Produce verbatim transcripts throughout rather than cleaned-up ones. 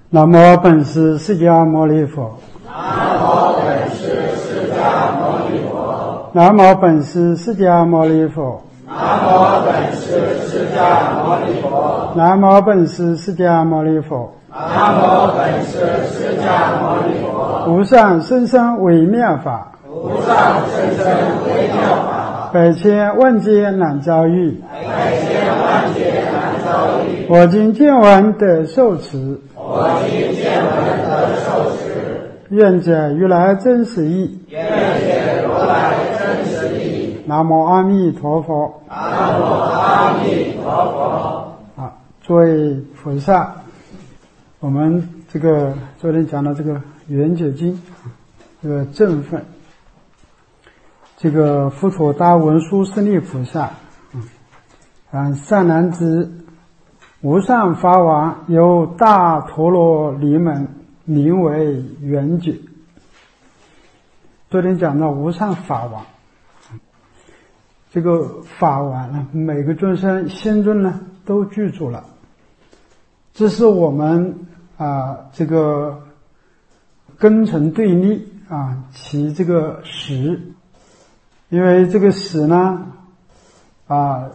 南无本师释迦牟尼佛。 南无本师释迦牟尼佛。 南无本师释迦牟尼佛。 南无本师释迦牟尼佛。 南无本师释迦牟尼佛。 南无本师释迦牟尼佛。 无上甚深微妙法， 无上甚深微妙法， 百千万劫难遭遇。 百千万劫难遭遇。 我今见闻得受持， 我今见闻得受持， 愿解如来真实义。 愿解如来真实义。 南无阿弥陀佛。 南无阿弥陀佛。 啊，诸位菩萨，我们这个昨天讲到这个圆觉经，这个正分，这个佛陀大文殊师利菩萨，嗯，善男子，无上法王由大陀罗尼门，名为圆觉。昨天讲到无上法王，这个法王呢，每个众生心中呢都具足了，这是我们啊这个根尘对立啊其这个实，因为这个实呢啊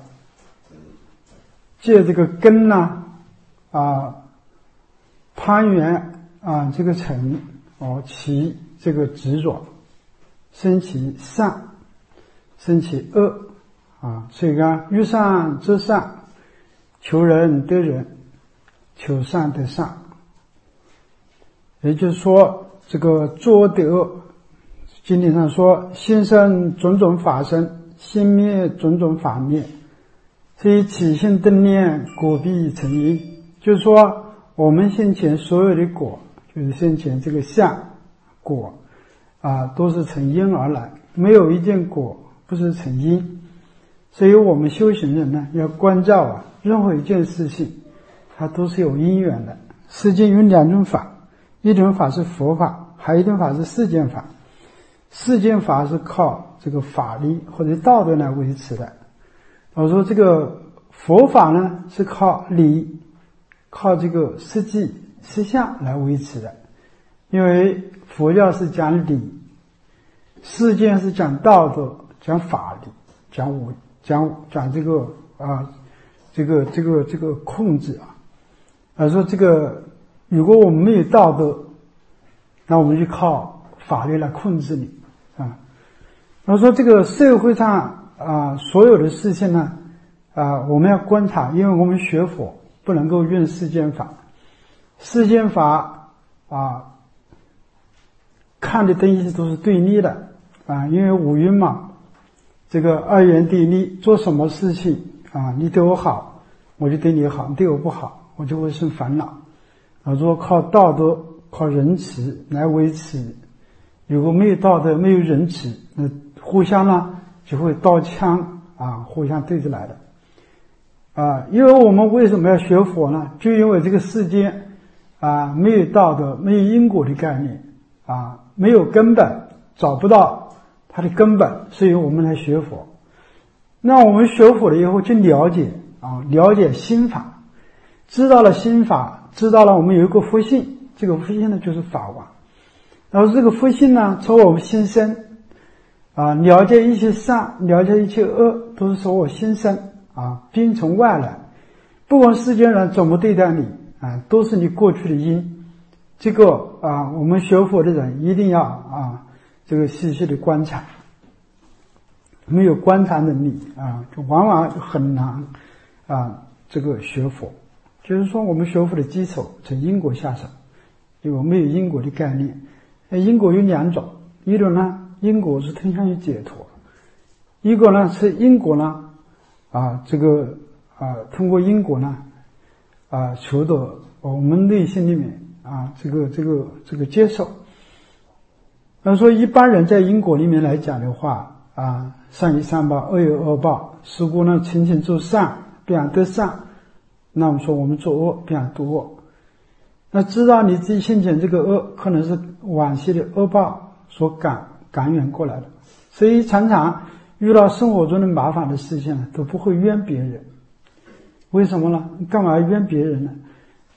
借这个根呢啊攀缘啊这个尘哦其这个执着，生其善，生其恶啊，所以讲欲善则善，求人得人，求善得善。也就是说，这个作恶得恶，经典上说，心生种种法生，心灭种种法灭，所以起心动念，果必成因。就是说，我们先前所有的果，就是先前这个相果啊，都是从因而来，没有一件果不是成因。所以我们修行人呢，要关照啊，任何一件事情，它都是有因缘的。世间有两种法。一种法是佛法，还有一种法是世间法。世间法是靠这个法律或者道德来维持的。我说这个佛法呢是靠理，靠这个实际实相来维持的。因为佛教是讲理，世间是讲道德，讲法律，讲武，讲讲这个啊，这个这个这个控制啊。而说这个。如果我们没有道德，那我们就靠法律来控制你啊。然后说这个社会上啊，所有的事情呢啊，我们要观察，因为我们学佛不能够用世间法，世间法啊看的东西都是对立的啊，因为五蕴嘛，这个二元对立，做什么事情啊，你对我好，我就对你好；你对我不好，我就会生烦恼。啊，如果靠道德、靠仁慈来维持，如果没有道德、没有仁慈，那互相呢就会刀枪啊，互相对着来的。啊，因为我们为什么要学佛呢？就因为这个世间啊没有道德，没有因果的概念啊，没有根本，找不到它的根本，所以我们来学佛。那我们学佛了以后，就了解啊，了解心法，知道了心法。知道了，我们有一个佛性，这个佛性呢就是法王。然后这个佛性呢，从我们心生啊，了解一切善，了解一切恶，都是从我心生啊，并从外来。不管世间人怎么对待你啊，都是你过去的因。这个啊，我们学佛的人一定要啊，这个细细的观察。没有观察能力啊，就往往很难啊，这个学佛。就是说我们学佛的基础从因果下手，因为没有因果的概念。因果有两种，一种呢因果是通向于解脱，一个呢是因果呢啊这个啊通过因果呢啊求得我们内心里面啊这个这个这个接受。那说一般人在因果里面来讲的话啊，善有善报，恶有恶报，是故呢勤勤做善，必然得善。那我们说我们做恶必然得恶，那知道你自己先前这个恶可能是往昔的恶报所感感染过来的，所以常常遇到生活中的麻烦的事情呢，都不会怨别人。为什么呢？干嘛要怨别人呢？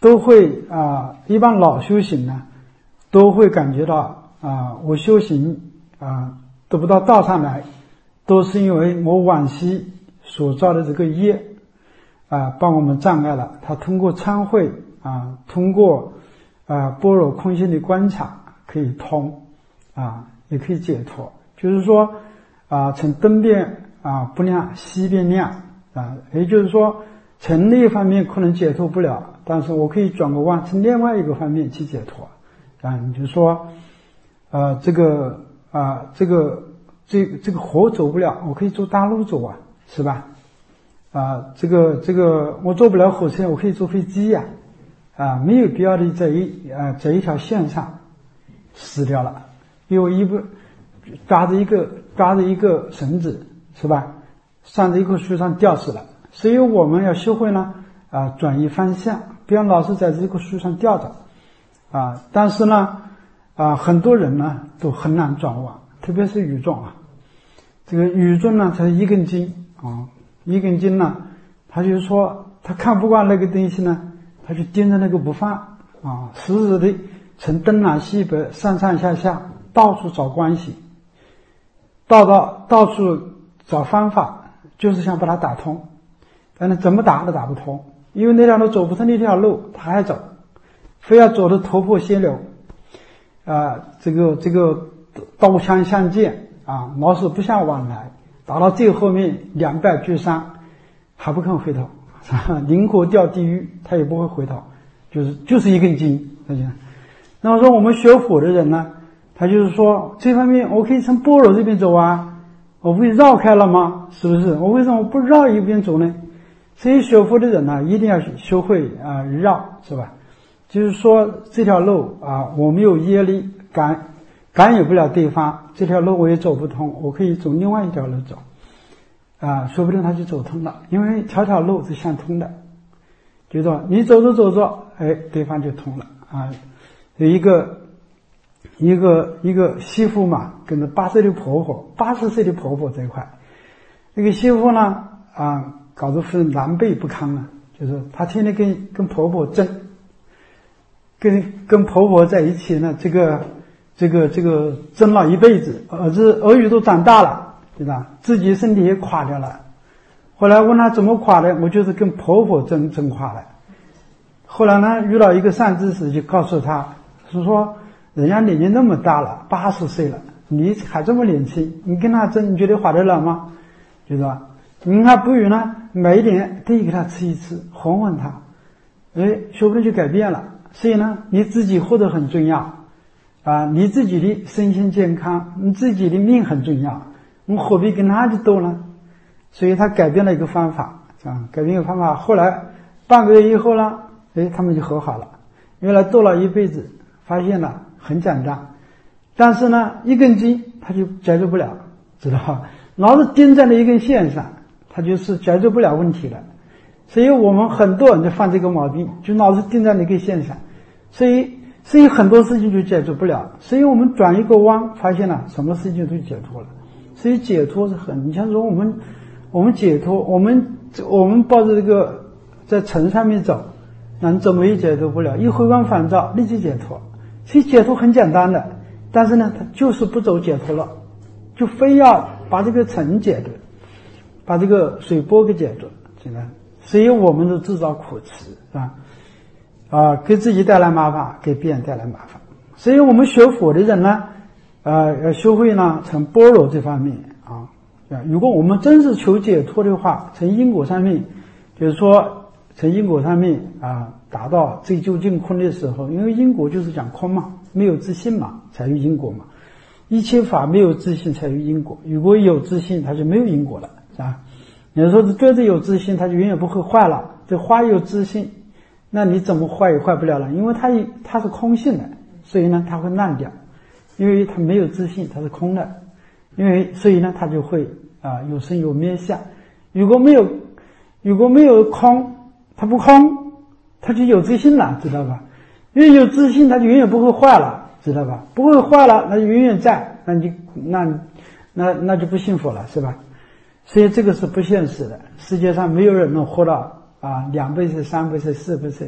都会啊，一般老修行呢，都会感觉到啊，我修行啊得不到道上来，都是因为我往昔所造的这个业啊，帮我们障碍了。他通过参会啊，通过啊般若空性的观察可以通啊，也可以解脱。就是说啊，从东边啊不亮，西边亮啊，也就是说从那一方面可能解脱不了，但是我可以转个弯，从另外一个方面去解脱啊。你就说呃这个啊这个这这个河走不了，我可以坐大路走啊，是吧？啊，这个这个我坐不了火车，我可以坐飞机呀，啊，啊，没有必要的在一啊在一条线上死掉了，因为一不抓着一个抓着一个绳子，是吧？上着一棵树上吊死了。所以我们要学会呢啊转移方向，不要老是在这棵树上吊着啊。但是呢啊很多人呢都很难转弯，特别是语众啊。这个语众呢才是一根筋啊。一根筋呢，他就说他看不惯那个东西呢，他就盯着那个不放啊，时时的从东南西北上上下下到处找关系，到到到处找方法，就是想把它打通，但是怎么打都打不通，因为那条路走不通那条路，他还走，非要走得头破血流啊，这个这个刀枪相见啊，老是不相往来。打到最后面两败俱伤，还不肯回头，宁可掉地狱，他也不会回头，就是就是一根筋。那么说我们学佛的人呢，他就是说这方面我可以从般若这边走啊，我不会绕开了吗？是不是？我为什么不绕一边走呢？所以学佛的人呢，一定要学会啊绕，是吧？就是说这条路啊，我没有业力感。感染不了对方，这条路我也走不通，我可以走另外一条路走啊，说不定他就走通了，因为条条路是相通的，就说你走着走着，哎，对方就通了啊。有一个一个一个媳妇嘛，跟着八岁的婆婆，八十岁的婆婆这一块，那个媳妇呢啊，搞得是狼狈不堪啊，就是她天天跟跟婆婆争，跟跟婆婆在一起呢，这个。这个这个争了一辈子，儿子儿女都长大了，对吧？自己身体也垮掉了。后来问他怎么垮的，我就是跟婆婆争争垮了。后来呢，遇到一个善知识，就告诉他是说，人家年纪那么大了，八十岁了，你还这么年轻，你跟他争，你觉得划得了吗？对吧？你还不如呢，买一点可以给他吃一吃，哄哄他，哎，说不定就改变了。所以呢，你自己活得很重要。啊，你自己的身心健康，你自己的命很重要，我何必跟他去斗呢？所以他改变了一个方法，啊，改变一个方法。后来半个月以后呢，哎，他们就和好了。原来斗了一辈子，发现了很简单，但是呢，一根筋他就解决不了，知道吧？老是钉在那一根线上，他就是解决不了问题了。所以我们很多人就犯这个毛病，就老是钉在那根线上，所以。所以很多事情就解决不了，所以我们转一个弯，发现了什么事情都解脱了。所以解脱是很，你像说我们，我们解脱，我们我们抱着这个在城上面走，那你怎么也解脱不了？一回光返照，立即解脱。所以解脱很简单的，但是呢，他就是不走解脱了，就非要把这个城解决，把这个水波给解决，现在，所以我们都自找苦吃，是吧？啊，给自己带来麻烦，给别人带来麻烦。所以我们学佛的人呢，呃，要学会呢，从般若这方面啊，如果我们真是求解脱的话，从因果上面，就是说从因果上面啊，达到最究竟空的时候，因为因果就是讲空嘛，没有自信嘛，才有因果嘛。一切法没有自信才有因果，如果有自信，它就没有因果了，是吧？你说这子有自信，它就永远不会坏了。这花有自信。那你怎么坏也坏不了了，因为它它是空性的，所以呢它会烂掉，因为它没有自信，它是空的，因为所以呢它就会啊有生有灭相。如果没有如果没有空，它不空，它就有自信了，知道吧？因为有自信，它就永远不会坏了，知道吧？不会坏了，那就永远在，那你那那那就不幸福了，是吧？所以这个是不现实的，世界上没有人能活到啊，两倍岁、三倍岁、四倍岁，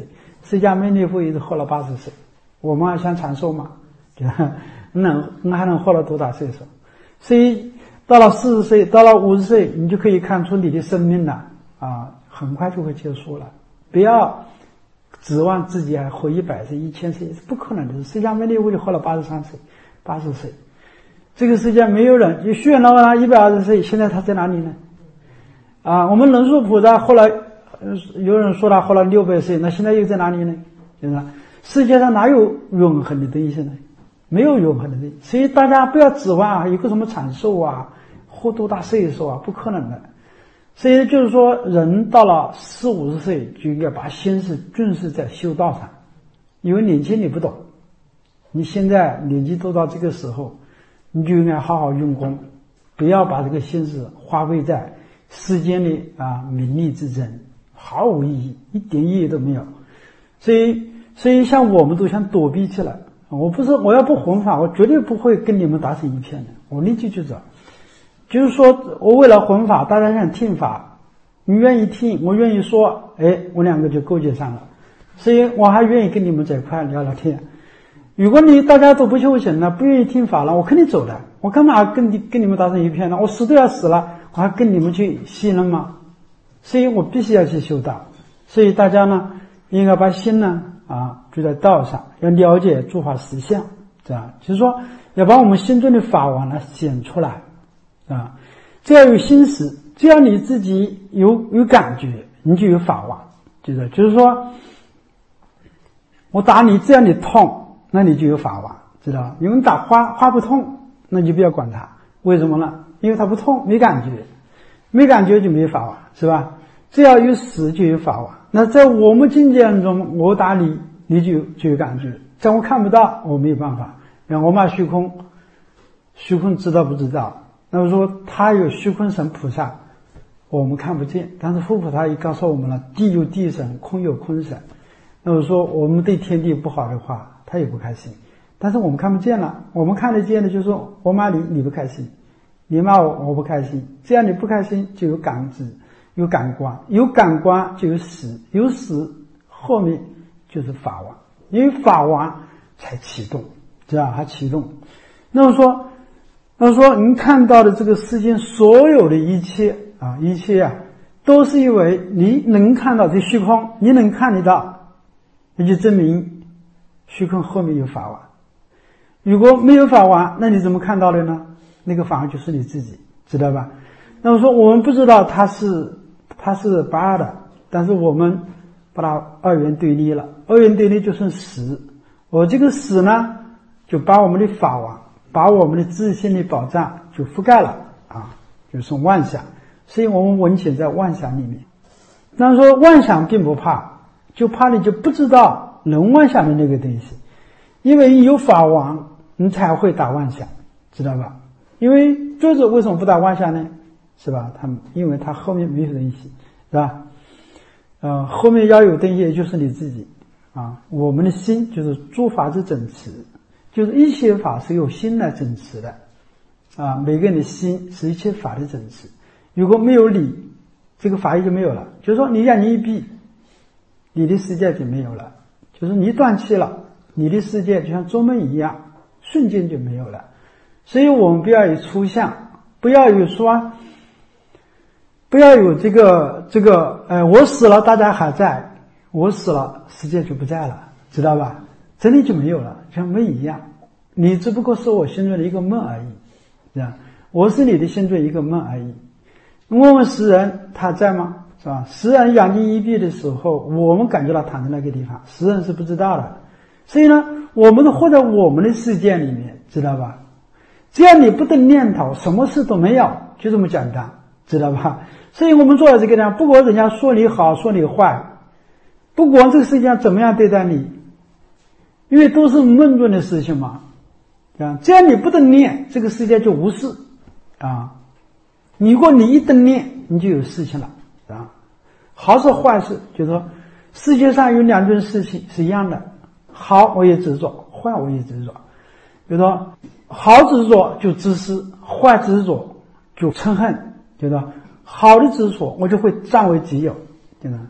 释迦牟尼佛也是活了八十岁，我们还想长寿嘛？能还能活到多大岁数？所以到了四十岁，到了五十岁，你就可以看出你的生命了啊，很快就会结束了。不要指望自己还活一百岁、一千岁，是不可能的。释迦牟尼佛就活了八十三岁、八十岁，这个世界没有人。就虚云老和尚一百二十岁，现在他在哪里呢？啊，我们龙树菩萨后来，有人说他活了六百岁，那现在又在哪里呢？对吧？世界上哪有永恒的东西呢？没有永恒的东西，所以大家不要指望啊，有个什么长寿啊，活多大岁数啊，不可能的。所以就是说，人到了四五十岁就应该把心思重视在修道上，因为年轻你不懂，你现在年纪都到这个时候，你就应该好好用功，不要把这个心思花费在世间的啊名利之争，毫无意义，一点意义都没有。所以，所以像我们都想躲避起来。我不是我要不弘法，我绝对不会跟你们打成一片的。我立即就走，就是说我为了弘法，大家想听法，你愿意听，我愿意说，哎，我两个就勾结上了，所以我还愿意跟你们在一块聊聊天。如果你大家都不修行了，不愿意听法了，我肯定走的。我干嘛跟你跟你们打成一片呢？我死都要死了，我还跟你们去戏论吗？所以我必须要去修道。所以大家呢，应该把心呢啊就在道上，要了解诸法实相，这样就是说要把我们心中的法王呢显出来啊。只要有心识，只要你自己有有感觉，你就有法王。就是就是说，我打你，只要你痛，那你就有法王，知道吧？因为你打花，花不痛，那你就不要管它。为什么呢？因为它不痛，没感觉，没感觉就没法王，是吧？只要有识就有法王。那在我们境界中，我打你，你就就有感觉。在我看不到，我没有办法。然后我骂虚空，虚空知道不知道？那么说他有虚空神菩萨，我们看不见，但是佛菩萨也告诉我们了，地有地神，空有空神。那么说我们对天地不好的话，他也不开心，但是我们看不见了。我们看得见的就是说我骂你，你不开心，你骂我，我不开心。这样你不开心就有感知，有感官，有感官就有识，有识后面就是法王，因为法王才启动，这样还启动。那么说那么说您看到的这个世间所有的一切啊，一切啊，都是因为你能看到这虚空，你能看得到，也就证明虚空后面有法王。如果没有法王，那你怎么看到的呢？那个法王就是你自己，知道吧？那么说我们不知道它是它是八的，但是我们把它二元对立了，二元对立就剩十。我这个十呢，就把我们的法王，把我们的自信的宝藏就覆盖了啊，就剩妄想。所以我们稳潜在妄想里面。那说妄想并不怕，就怕你就不知道能妄想的那个东西，因为有法王，你才会打妄想，知道吧？因为作者为什么不打妄想呢？是吧？他因为他后面没有东西，是吧？呃，后面要有东西，也就是你自己啊。我们的心就是诸法之整持，就是一切法是由心来整持的啊。每个人的心是一切法的整持。如果没有理，这个法义就没有了。就是说，你眼睛一闭，你的世界就没有了。就是你断气了，你的世界就像做梦一样，瞬间就没有了。所以我们不要有粗相，不要有说，不要有这个这个，呃，我死了，大家还在；我死了，世界就不在了，知道吧？真的就没有了，像梦一样。你只不过是我心中的一个梦而已，这样，我是你的心中一个梦而已。问问识人，他在吗？是吧？识人眼睛一闭的时候，我们感觉到躺在那个地方，识人是不知道的。所以呢，我们都活在我们的世界里面，知道吧？只要你不动念头，什么事都没有，就这么简单，知道吧？所以我们做到这个呢，不管人家说你好，说你坏，不管这个世界上怎么样对待你，因为都是梦中的事情嘛，啊，只要你不动念，这个世界就无事啊。如果你一动念，你就有事情了啊。好是坏事，就是说世界上有两种事情是一样的，好我也执着，坏我也执着。比如说好执着就自私，坏执着就嗔恨，对吧？好的执着我就会占为己有，对吧？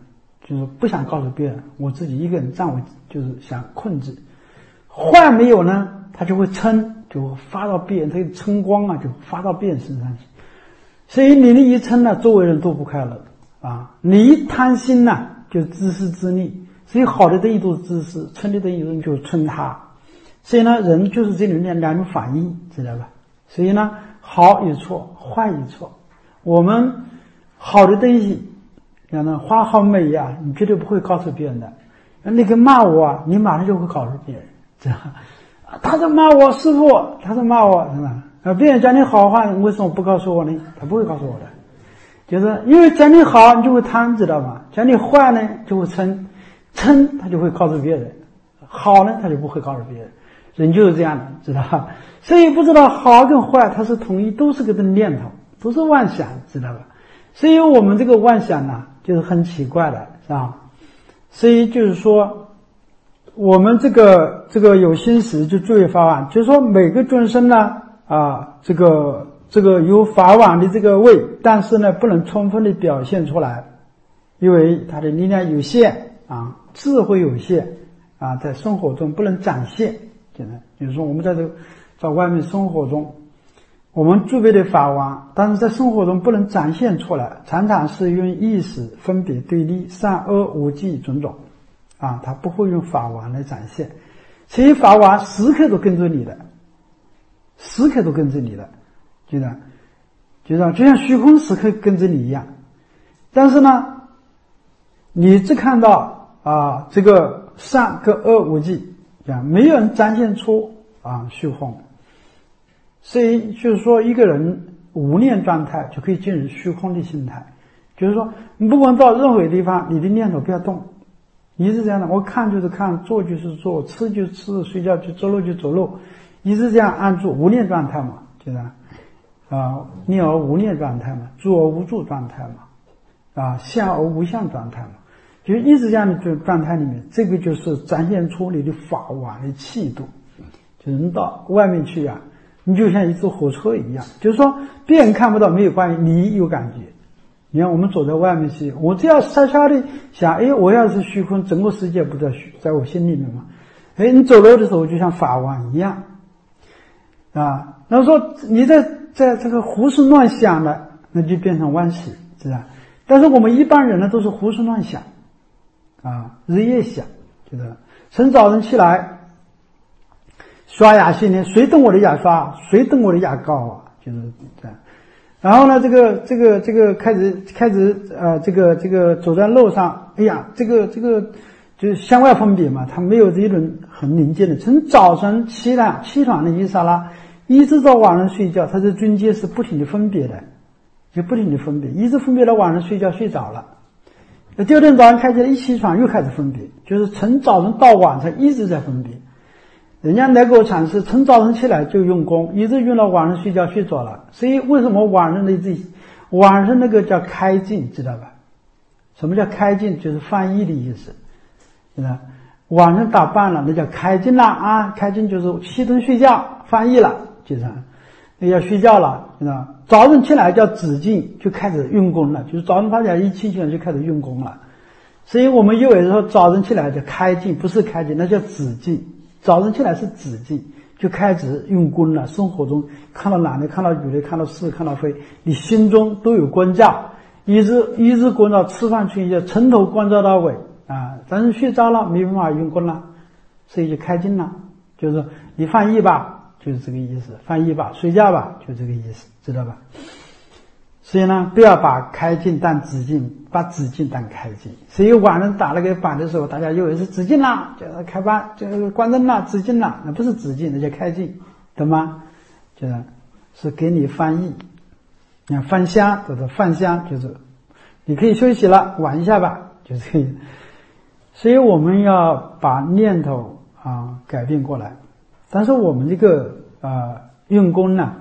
就是不想告诉别人，我自己一个人站位，就是想控制。坏没有呢，他就会嗔，就会发到别人，这个嗔光啊，就发到别人身上去。所以你的一嗔呢，周围人都不快乐啊。你一贪心呢，就自私自利。所以好的东西都是自私，嗔的东西就嗔他。所以呢，人就是这种两两种反应，知道吧？所以呢，好与错，坏与错。我们好的东西，像那花好美呀、啊，你绝对不会告诉别人的。那个骂我啊，你马上就会告诉别人，知道吧？他在骂我师父，他在骂我，是吧？啊，别人讲你好话，为什么不告诉我呢？他不会告诉我的，就是因为讲你好，你就会贪，知道吗？讲你坏呢，就会嗔，嗔他就会告诉别人，好呢，他就不会告诉别人。人就是这样的，知道吧？所以不知道好跟坏，它是统一，都是个念头，都是妄想，知道吧？所以我们这个妄想呢，就是很奇怪的，是吧？所以就是说，我们这个这个有心时就注意法网，就是说每个众生呢，啊，这个这个有法网的这个位，但是呢，不能充分的表现出来，因为它的力量有限啊，智慧有限啊，在生活中不能展现。就是说我们在这个在外面生活中，我们具备的法网，但是在生活中不能展现出来，常常是用意识分别对立善恶无记种种啊，他不会用法网来展现。所以法网时刻都跟着你的，时刻都跟着你的，觉得觉得就像虚空时刻跟着你一样。但是呢，你只看到啊这个善跟恶无记，没有人展现出啊虚空。所以就是说一个人无念状态就可以进入虚空的心态，就是说你不管到任何地方，你的念头不要动，一直这样的，我看就是看，做就是做，吃就吃，睡觉就走路就走路，一直这样安住无念状态嘛，就是啊念而无念状态嘛，住而无住状态嘛，啊相而无相状态嘛，就一直这样的状态里面，这个就是展现出你的法网的气度。就是你到外面去啊，你就像一坐火车一样，就是说别人看不到没有关系，你有感觉。你看我们走在外面去，我只要悄悄的想，哎，我要是虚空，整个世界不在在我心里面嘛。哎，你走路的时候就像法网一样啊。那么说你在在这个胡思乱想的，那就变成欢喜，是吧？但是我们一般人呢，都是胡思乱想啊，日夜想，就是晨早晨起来刷牙洗脸，谁动我的牙刷，谁动我的牙膏啊，就是这样。然后呢，这个这个这个开始开始呃，这个这个走在路上，哎呀，这个这个就是向外分别嘛，它没有这一种很宁静的。从早晨起来起床的一刹那，一直到晚上睡觉，它这中间是不停的分别的，就不停的分别，一直分别到晚上睡觉睡着了。第二天早上开起来，一起床又开始分别，就是从早晨到晚上一直在分别。人家来给我阐释，从早晨起来就用功，一直用到晚上睡觉睡着了。所以为什么晚上的这晚上那个叫开静，知道吧？什么叫开静？就是翻译的意思，知道？晚上打扮了，那叫开静了啊！开静就是熄灯睡觉，翻译了，就是那要睡觉了，知道？早晨起来叫止静，就开始用功了，就是早晨发起来一起床就开始用功了。所以我们以为说早晨起来叫开静，不是开静，那叫止静。早晨起来是止静，就开始用功了。生活中看到男的，看到女的，看到是，看到非，你心中都有关照，一直一直关照，吃饭睡觉从头关照到尾啊。但是睡着了没办法用功了，所以就开静了，就是你翻译吧，就是这个意思，翻译吧，睡觉吧，就这个意思，知道吧？所以呢，不要把开静当止静，把止静当开静。所以晚上打那个板的时候，大家以为是止静啦，就是开班，就是关灯啦，止静啦，那不是止静，那叫开静，懂吗？就是是给你翻译。你看翻香，就是翻香，就是你可以休息了，玩一下吧，就是这个。所以我们要把念头啊改变过来，但是我们这个啊用功呢，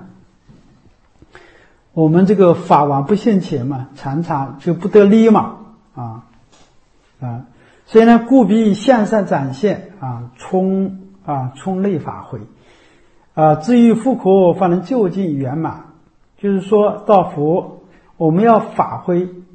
我们这个法网不现前嘛，常常就不得力嘛，啊啊，所以呢，故必向上展现啊，充啊充内发挥啊，至于复苦，方能就近圆满。就是说到佛，我们要发挥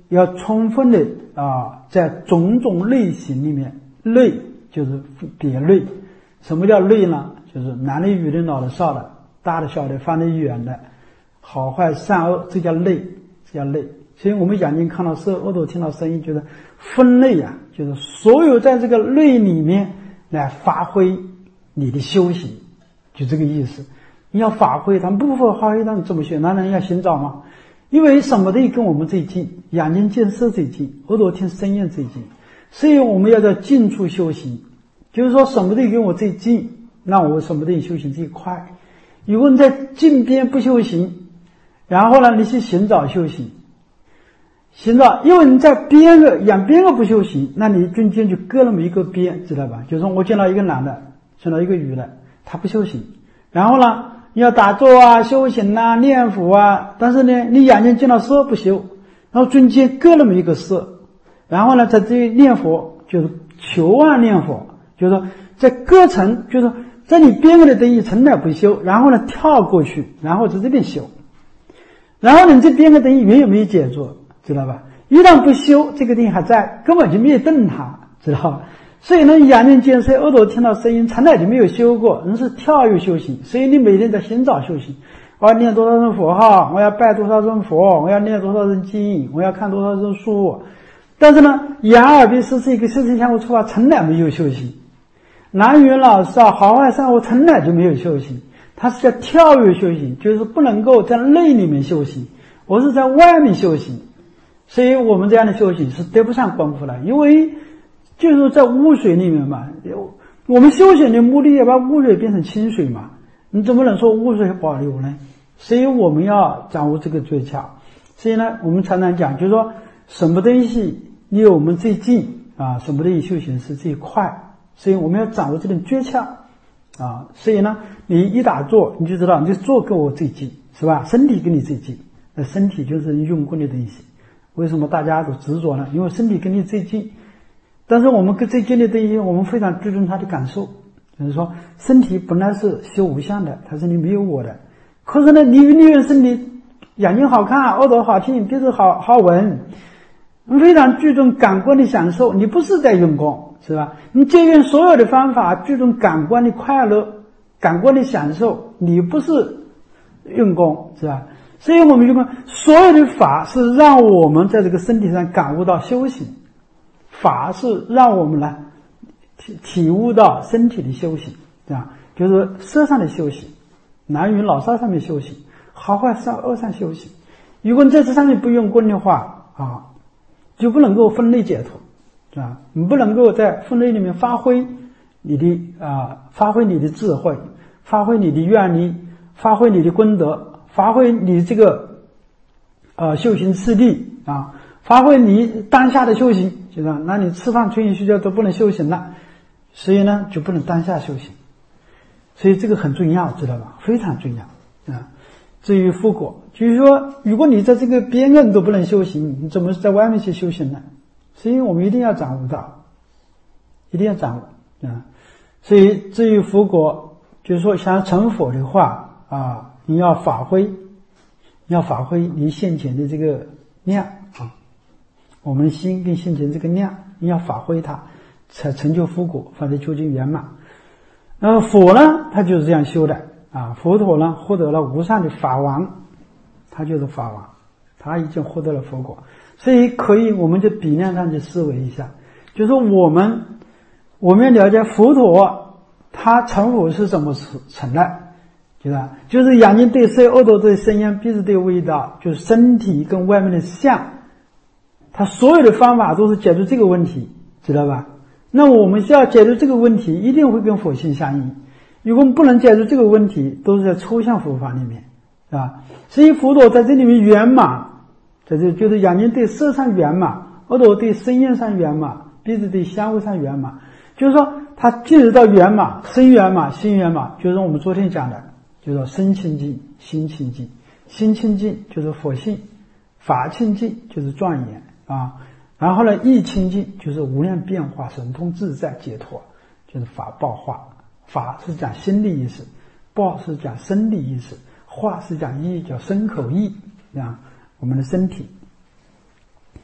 要充分的啊，在种种类型里面，类就是别类。什么叫类呢？就是男的、女的、老的、少的、大的、小的、方的、圆的，好坏善恶，这叫类，这叫类。所以我们眼睛看到色，耳朵听到声音，觉得分类啊，就是所有在这个类里面来发挥你的修行，就这个意思。你要发挥它，不发挥它怎么学？难道要寻找吗？因为什么东西跟我们最近？眼睛见色最近，耳朵听声音最近，所以我们要在近处修行。就是说什么东西跟我最近，那我什么东西修行最快。如果你在近边不修行，然后呢你去寻找修行，寻找，因为你在边个眼边个不修行，那你中间就隔那么一个边，知道吧？就是说我见到一个男的，见到一个女的，他不修行，然后呢你要打坐啊、修行啊、念佛啊，但是呢你眼睛见到色不修，然后中间隔那么一个色，然后呢在这里念佛，就是求啊念佛，就是说在各层，就是说在你边上的东西从来不修，然后呢跳过去，然后在这边修，然后你这边的东西远远没有解脱，知道吧？一旦不修，这个东西还在，根本就没有动它，知道吧？所以呢，眼睛见色，耳朵听到声音，从来就没有修过，人是跳跃修行。所以你每天在寻找修行，我要念多少声佛号，我要拜多少声佛，我要念多少声经，我要看多少声书。但是呢，眼耳鼻舌是一个色身相互触法，从来没有修行。男女老少好坏善恶，从来就没有修行。它是在跳跃修行，就是不能够在内里面修行，我是在外面修行。所以我们这样的修行是得不上功夫的，因为就是在污水里面嘛，我们修行的目的要把污水变成清水嘛，你怎么能说污水保留呢？所以我们要掌握这个诀窍。所以呢，我们常常讲，就是说什么东西离我们最近啊，什么东西修行是最快，所以我们要掌握这种诀窍啊。所以呢，你一打坐，你就知道你这坐跟我最近，是吧？身体跟你最近，那身体就是你用功的东西。为什么大家都执着呢？因为身体跟你最近，但是我们跟最近的东西，我们非常注重它的感受。就是说，身体本来是修无相的，它是你没有我的。可是呢，你利用身体，眼睛好看，耳朵好听，鼻子好好闻，非常注重感官的享受。你不是在用功，是吧？你借用所有的方法，注重感官的快乐、感官的享受，你不是用功，是吧？所以我们就说，所有的法是让我们在这个身体上感悟到修行，法是让我们来体体悟到身体的修行，对吧？就是色上的修行，男女老少上面修行，好坏善恶上修行。如果你在这上面不用功的话啊，就不能够分类解脱，是吧？你不能够在分类里面发挥你的啊，发挥你的智慧，发挥你的愿力，发挥你的功德。发挥你这个呃修行次第啊，发挥你当下的修行，就这样，那你吃饭吹饮睡觉都不能修行了，所以呢就不能当下修行，所以这个很重要，知道吧？非常重要啊。至于复果，就是说，如果你在这个边岸都不能修行，你怎么在外面去修行呢？所以我们一定要掌握到，一定要掌握啊。所以至于复果，就是说想成佛的话啊。你要发挥，要发挥你现前的这个量啊，我们心跟现前这个量，你要发挥它，才成就复果，才能究竟圆满。那么佛呢，他就是这样修的啊。佛陀呢，获得了无上的法王，他就是法王，他已经获得了佛果。所以可以，我们就比量上去思维一下，就是我们我们了解佛陀他成佛是怎么成的。对吧？就是眼睛对色，耳朵对声音，鼻子对味道，就是身体跟外面的相，它所有的方法都是解决这个问题，知道吧？那我们需要解决这个问题，一定会跟佛性相应。如果不能解决这个问题，都是在抽象佛法里面，是吧？所以佛陀在这里面圆满，在这就是眼睛对色上圆满，耳朵对声音上圆满，鼻子对香味上圆满，就是说它进入到圆满，身圆满，心圆满，就是我们昨天讲的。就是身清净，心清净，心清净就是佛性，法清净就是庄严啊。然后呢，意清净就是无量变化、神通自在解脱，就是法报化。法是讲心的意思，报是讲身的意思，化是讲意，叫身口意啊，我们的身体。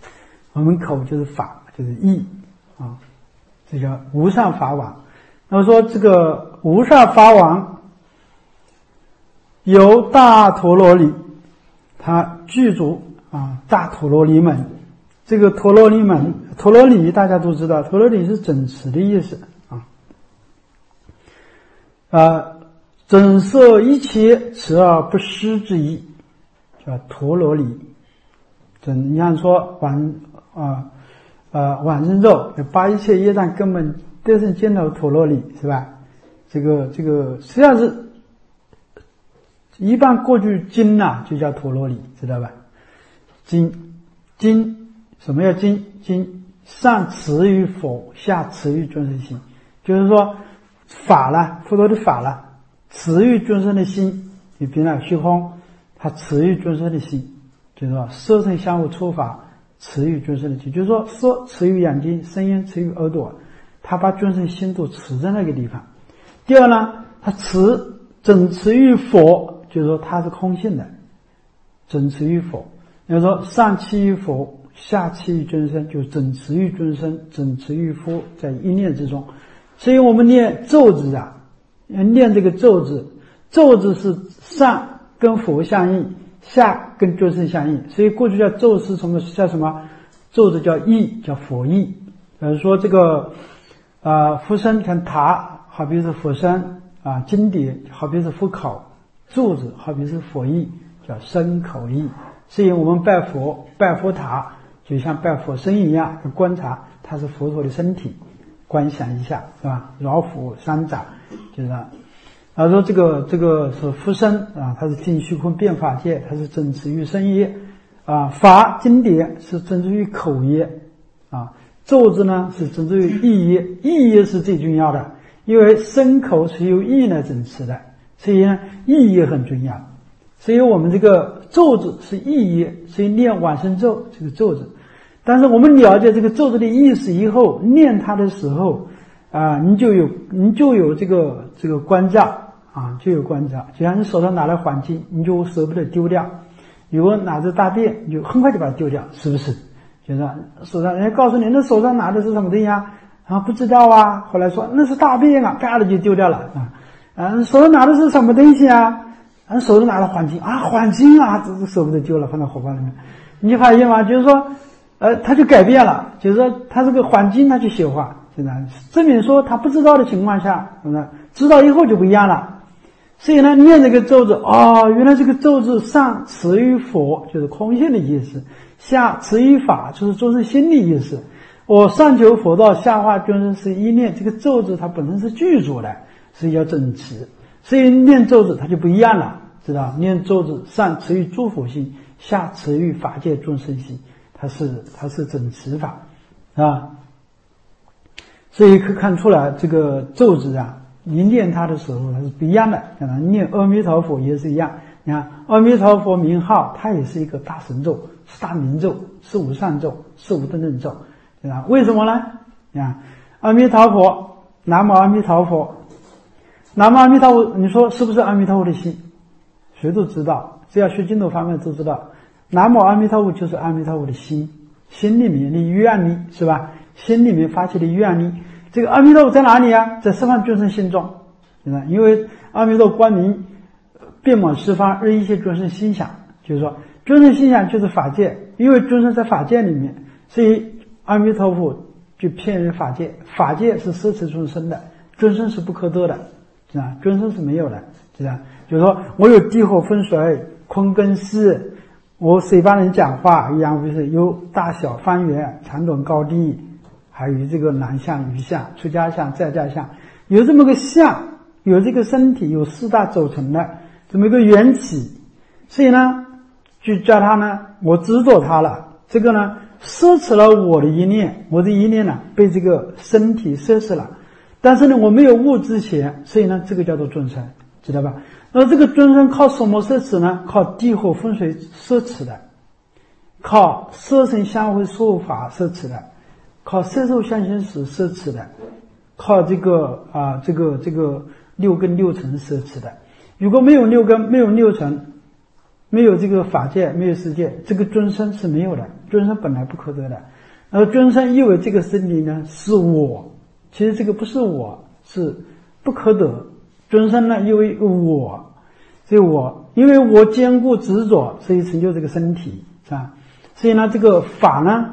我们口就是法，就是意啊，这叫无上法王。那么说这个无上法王由大陀罗尼，他具足啊大陀罗尼门。这个陀罗尼门，陀罗尼大家都知道，陀罗尼是整持的意思啊。啊，整摄一切持而不失之意，叫陀罗尼。整，你看说往啊呃往生咒，把一切业障根本得生尽头陀罗尼，是吧？这个这个实际上是一般过去经呐、啊、就叫陀罗尼，知道吧？经经。什么叫经？经上持于佛，下持于众生心，就是说法了，佛陀的法了，持于众生的心。你比如虚空，他持于众生的心，就是说色声相互触法，持于众生的心，就是说色持于眼睛，声音持于耳朵，他把众生心都持在那个地方。第二呢，他持整持于佛，就是说他是空性的，整持于佛。要说上期于佛，下期于众生，就整持于众生，整持于佛，在一念之中。所以我们念咒字啊，念这个咒字，咒字是上跟佛相应，下跟众生相应，所以过去叫咒是什么？叫什么？咒字叫意，叫佛意。比如说这个啊，佛身像塔，好比是佛身啊；经典好比是佛口，咒字好比是佛意，叫身口意。所以我们拜佛、拜佛塔，就像拜佛身一样，要观察它是佛陀的身体，观想一下，是吧？饶佛三掌，就是这样。他说这个这个是佛身啊，它是尽虚空变法界，它是整持于身业啊。法经典是整持于口业啊，咒字呢是整持于意业，意业是最重要的，因为身口是由意来整持的，所以呢意业很重要。所以我们这个咒字是意业，所以念往生咒这个咒字。但是我们了解这个咒字的意思以后，念它的时候啊，你就有你就有这个这个关照啊，就有关照。就像你手上拿了黄金，你就舍不得丢掉；如果拿着大便，你就很快就把它丢掉，是不是？就是手上人家告诉你，那手上拿的是什么东西啊？啊，不知道啊。后来说那是大便啊，啪的就丢掉了啊。啊，手上拿的是什么东西啊？啊，手上拿了黄金啊，黄金啊，这舍不得丢了，放到火盆里面。你发现吗？就是说，呃，他就改变了，就是说他这个黄金他去显化，现在证明说他不知道的情况下，嗯，知道以后就不一样了。所以呢，念这个咒字，哦，原来这个咒字上持于佛就是空性的意思，下持于法就是众生心的意思。我上求佛道，下化众生是一念，这个咒字它本身是具足的，所以要整持。所以念咒字它就不一样了，知道？念咒字上持于诸佛心，下持于法界众生心，它是它是整持法啊。所以可以看出来，这个咒字啊，你念它的时候它是不一样的。念阿弥陀佛也是一样，你看阿弥陀佛名号，它也是一个大神咒，是大明咒，是无上咒，是无等正咒，对吧？为什么呢？你看阿弥陀佛，南无阿弥陀佛。南无阿弥陀佛，你说是不是阿弥陀佛的心？谁都知道，只要学经络方面都知道，南无阿弥陀佛就是阿弥陀佛的心，心里面的愿力，是吧？心里面发起的愿力，这个阿弥陀佛在哪里啊？在十方众生心中，对吧？因为阿弥陀光明遍满十方，日一切众生心想，就是说众生心想就是法界，因为众生在法界里面，所以阿弥陀佛就骗人法界，法界是摄持众生的，众生是不可得的。啊，众生是没有的，是吧？就是说我有地火风水坤跟湿，我随帮人讲话一样，就是有大小方圆长短高低，还有这个男相女相出家相在家相，有这么个相，有这个身体，有四大组成的这么一个缘起，所以呢就叫他呢，我执着他了，这个呢摄持了我的一念，我的一念呢被这个身体摄持了。但是呢，我没有悟之前，所以呢，这个叫做众生，知道吧？那这个众生靠什么摄持呢？靠地火风水摄持的，靠色声香味触法摄持的，靠色受相行识摄持的，靠这个啊这个这个六根六尘摄持的。如果没有六根，没有六尘，没有这个法界，没有世界，这个众生是没有的，众生本来不可得的。 而尊称以为这个身体呢是我，其实这个不是我，是不可得。尊称呢以为我，所以我因为我坚固执着，所以成就这个身体，是吧？所以呢，这个法呢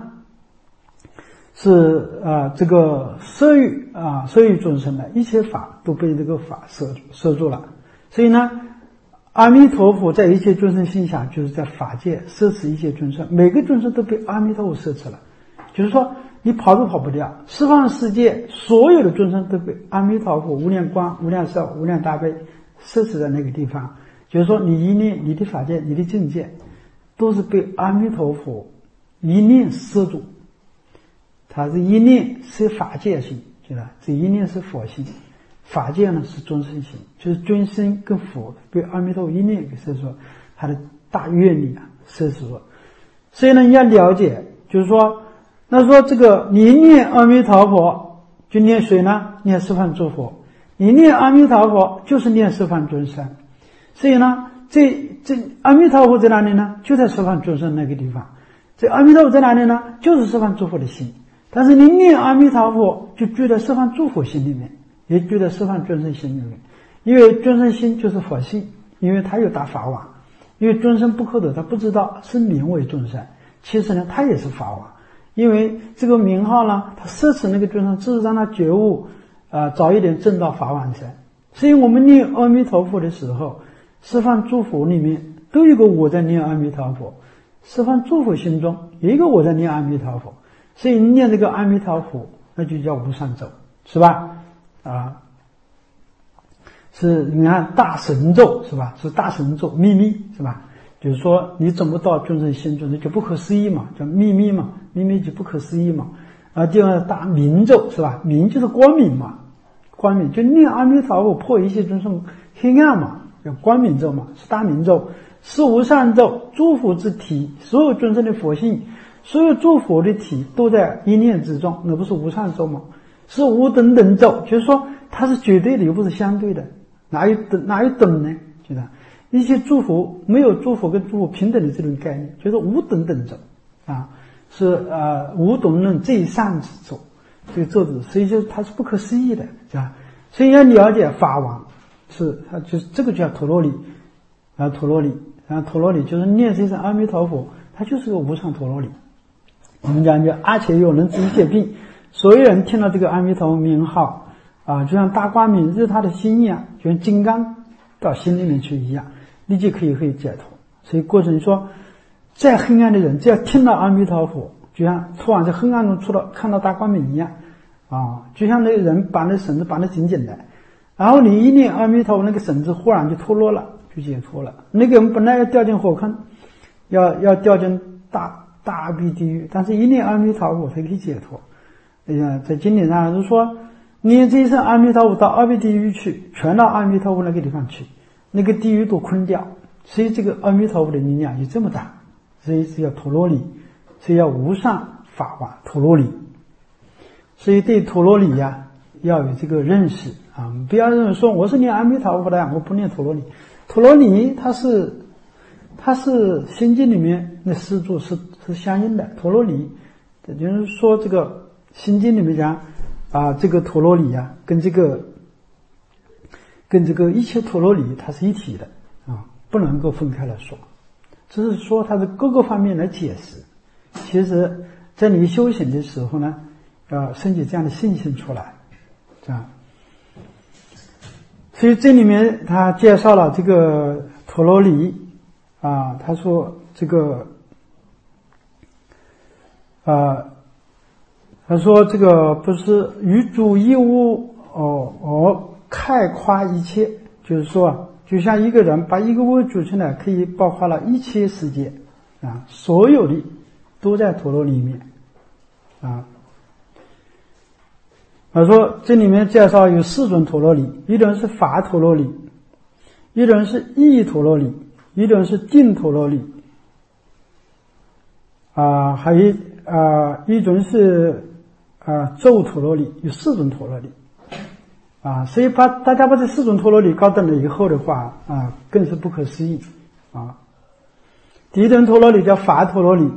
是啊、呃、这个摄于啊摄于众生的，一切法都被这个法摄摄住了。所以呢，阿弥陀佛在一切众生心下，就是在法界摄持一切众生，每个众生都被阿弥陀佛摄持了。就是说，你跑都跑不掉，十方世界所有的众生都被阿弥陀佛无量光、无量寿、无量大悲摄持在那个地方。就是说，你一念、你的法界、你的境界，都是被阿弥陀佛一念摄住。它是一念是法界性，知道吧？这一念是佛性，法界呢是众生性，就是尊生跟佛被阿弥陀佛一念给摄住，他的大愿力啊摄住了。所以呢，你要了解，就是说。那说这个你念阿弥陀佛就念谁呢？念十方诸佛。你念阿弥陀佛就是念十方众生。所以呢，这这阿弥陀佛在哪里呢？就在十方众生那个地方。这阿弥陀佛在哪里呢？就是十方诸佛的心。但是你念阿弥陀佛就住在十方诸佛心里面，也住在十方众生心里面。因为众生心就是佛性，因为他有大法王。因为众生不可得，他不知道是名为众生，其实呢他也是法王。因为这个名号呢，他摄持那个众生，只是让他觉悟，呃，早一点证到法王身。所以我们念阿弥陀佛的时候，十方诸佛里面都有个我在念阿弥陀佛，十方诸佛心中有一个我在念阿弥陀佛，所以念这个阿弥陀佛，那就叫无上咒，是吧？啊，是你看大神咒，是吧？是大神咒秘密，是吧？就是说你怎么到众生心中，那就不可思议嘛，叫秘密嘛，秘密就不可思议嘛。啊，第二大明咒，是吧？明就是光明嘛，光明就念阿弥陀佛破一切众生黑暗嘛，叫光明咒嘛，是大明咒，是无上咒，诸佛之体，所有众生的佛性，所有诸佛的体都在一念之中，那不是无上咒吗？是无等等咒，就是说它是绝对的，又不是相对的，哪有等哪有等呢？觉得一切诸佛没有诸佛跟诸佛平等的这种概念，就是无等等咒啊，是呃无等等最上之咒，这个咒子，所以就它是不可思议的，是吧？所以要了解法王是它就是这个叫陀罗尼啊，陀罗尼啊，陀罗尼就是念这声阿弥陀佛，它就是个无上陀罗尼。我们讲叫阿且有能治一切病，所有人听到这个阿弥陀佛名号啊，就像大光明日他的心一样，就像金刚到心里面去一样，立即可以可以解脱。所以过程说，再黑暗的人，只要听到阿弥陀佛，就像突然在黑暗中出了看到大光明一样啊，就像那个人把那绳子绑得紧紧的，然后你一念阿弥陀佛，那个绳子忽然就脱落了，就解脱了。那个人本来要掉进火坑，要要掉进大大阿鼻地狱，但是一念阿弥陀佛，他可以解脱。哎呀，在经典上就是说，念这一声阿弥陀佛到阿鼻地狱去，全到阿弥陀佛那个地方去，那个地狱都坤掉。所以这个阿弥陀佛的力量就这么大，所以是要陀罗尼，所以要无上法王陀罗尼。所以对陀罗尼呀、啊，要有这个认识啊，不要认为说我是念阿弥陀佛的，我不念陀罗尼。陀罗尼它是它是心经里面那四柱是是相应的，陀罗尼，也就是说这个心经里面讲啊，这个陀罗尼啊，跟这个跟这个一切陀罗尼它是一体的啊，不能够分开来说，只是说它是各个方面来解释。其实，在你修行的时候呢，要升起这样的信心出来，这样。所以这里面他介绍了这个陀罗尼啊，他说这个啊，他说这个不是于诸一物哦哦概括一切，就是说就像一个人把一个物组成来，可以包括了一切世界啊，所有的都在陀罗尼里面啊。他说这里面介绍有四种陀罗尼，一种是法陀罗尼，一种是意陀罗尼，一种是定陀罗尼啊，还有啊一种是啊咒陀罗尼，有四种陀罗尼啊。所以把大家把这四种陀罗尼搞懂了以后的话啊，更是不可思议啊。第一种陀罗尼叫法陀罗尼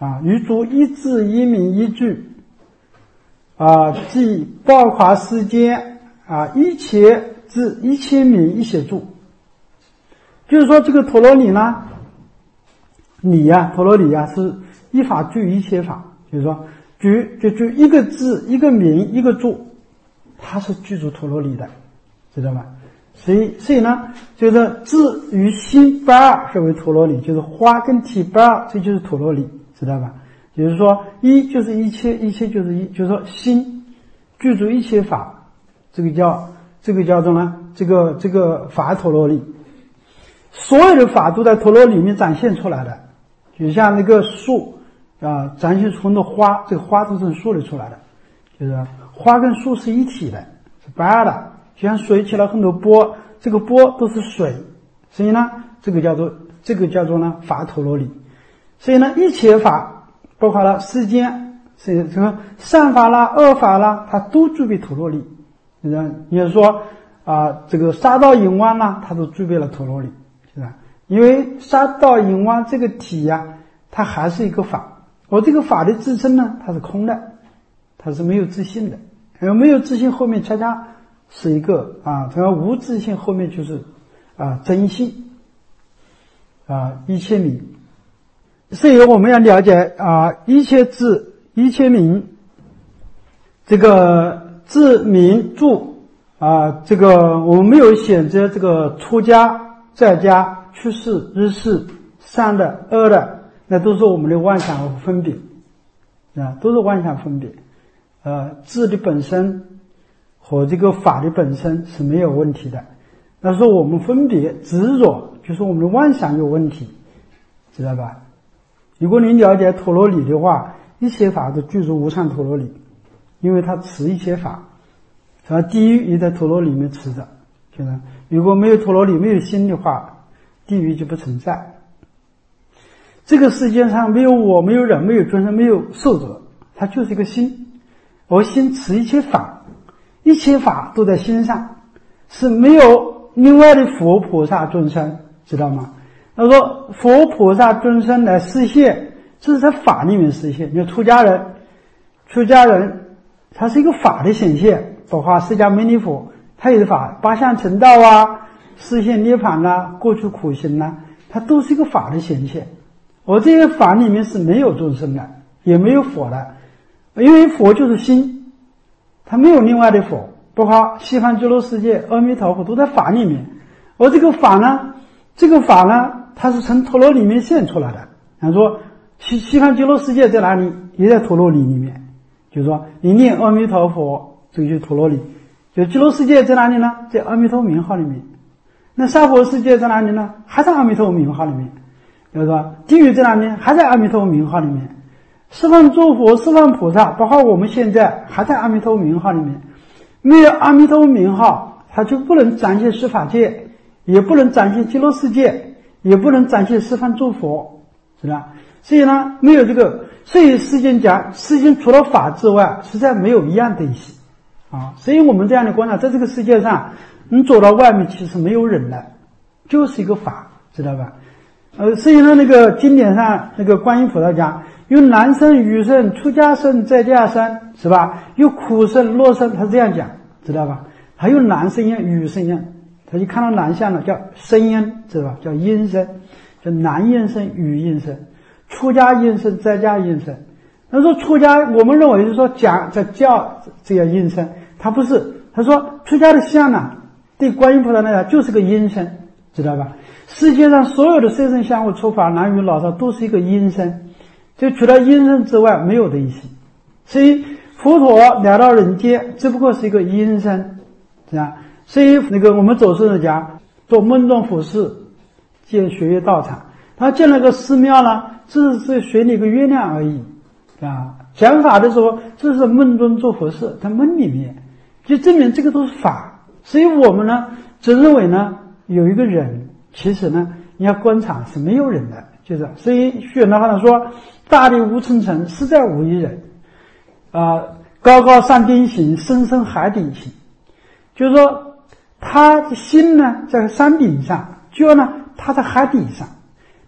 啊，于诸一字一名一句啊，即包括世间啊一切字一切名一切住。就是说这个陀罗尼呢，理呀、啊，陀罗尼呀、啊、是一法具一切法，就是说具就具一个字一个名一个住，它是具足陀罗尼的，知道吧？所以所以呢，就是字与心不二是为陀罗尼，就是花跟体不二，这就是陀罗尼，知道吧？就是说一就是一切，一切就是一，就是说心具足一切法，这个叫这个叫做呢，这个这个法陀罗尼。所有的法都在陀罗里面展现出来的，就像那个树啊，展现出的花，这个花都是树里出来的，就是花跟树是一体的，是不二的。就像水起了很多波，这个波都是水，所以呢，这个叫做这个叫做呢法陀罗尼。所以呢，一切法包括了世间，是什么善法啦、恶法啦，它都具备陀罗尼。你要说啊，这个杀盗淫妄啦，它都具备了陀罗尼。是吧？因为杀盗淫妄这个体呀、啊，它还是一个法。我这个法的自身呢，它是空的，它是没有自性的。而没有自性后面恰恰是一个啊，它无自性后面就是啊真性啊一切名。所以我们要了解啊一切字一切名，这个字名住啊，这个我们没有选择这个出家。在家、去世、日世、善的、恶的，那都是我们的妄想和分别啊，都是妄想分别。呃，智的本身和这个法的本身是没有问题的，那是我们分别执着，就是我们的妄想有问题，知道吧？如果你了解陀罗尼的话，一切法都具足无上陀罗尼，因为它持一切法，它地狱也在陀罗里面持着。就是如果没有陀罗尼，没有心的话，地狱就不存在。这个世界上没有我，没有人，没有众生，没有寿者，它就是一个心。而心持一切法，一切法都在心上，是没有另外的佛菩萨众生，知道吗？他说佛菩萨众生来示现，这是在法里面示现。你看出家人，出家人他是一个法的显现，包括释迦牟尼佛。他有的法，八相成道啊，示现涅槃啊，过去苦行啊，它都是一个法的显现。而这些法里面是没有众生的，也没有佛的，因为佛就是心，它没有另外的佛，包括西方极乐世界、阿弥陀佛都在法里面。而这个法呢，这个法呢，它是从陀罗里面现出来的。比方说西西方极乐世界在哪里？也在陀罗尼里面。就是说你念阿弥陀佛，这个就是陀罗尼。就极乐世界在哪里呢？在阿弥陀名号里面。那娑婆世界在哪里呢？还在阿弥陀名号里面。就是说地狱在哪里？还在阿弥陀名号里面。十方诸佛、十方菩萨，包括我们现在还在阿弥陀名号里面。没有阿弥陀名号，它就不能展现十法界，也不能展现极乐世界，也不能展现十方诸佛，是吧？所以呢，没有这个，所以世间讲，世间除了法之外，实在没有一样东西。啊，所以我们这样的观察，在这个世界上，你走到外面其实没有人了，就是一个法，知道吧？呃，所以呢，那个经典上那个观音菩萨讲，有男生、女生、出家生、在家生，是吧？有苦生、乐生，他是这样讲，知道吧？还有男生音、女生音，他就看到男相了，叫声音，知道吧？叫音声，叫男音声、女音声，出家音声、在家音声。他说出家，我们认为就是说讲在教这样音声。他不是，他说出家的相呢，对观音菩萨来讲就是个音声，知道吧？世界上所有的色声香味触法男女老少都是一个音声，就除了音声之外没有的意思。所以佛陀来到人间只不过是一个音声，是吧？所以那个我们走圣人讲做梦中佛事，建学业道场，他建了个寺庙呢，只是学了一个月亮而已啊。讲法的时候，这是梦中做佛事，在梦里面。就证明这个都是法，所以我们呢，只认为呢有一个人，其实呢你要观察是没有人的，就是所以虚远的话呢说，大地无尘尘，实在无一人，啊、呃，高高山顶行，深深海底行，就是说他的心呢在山顶上，就呢他在海底上，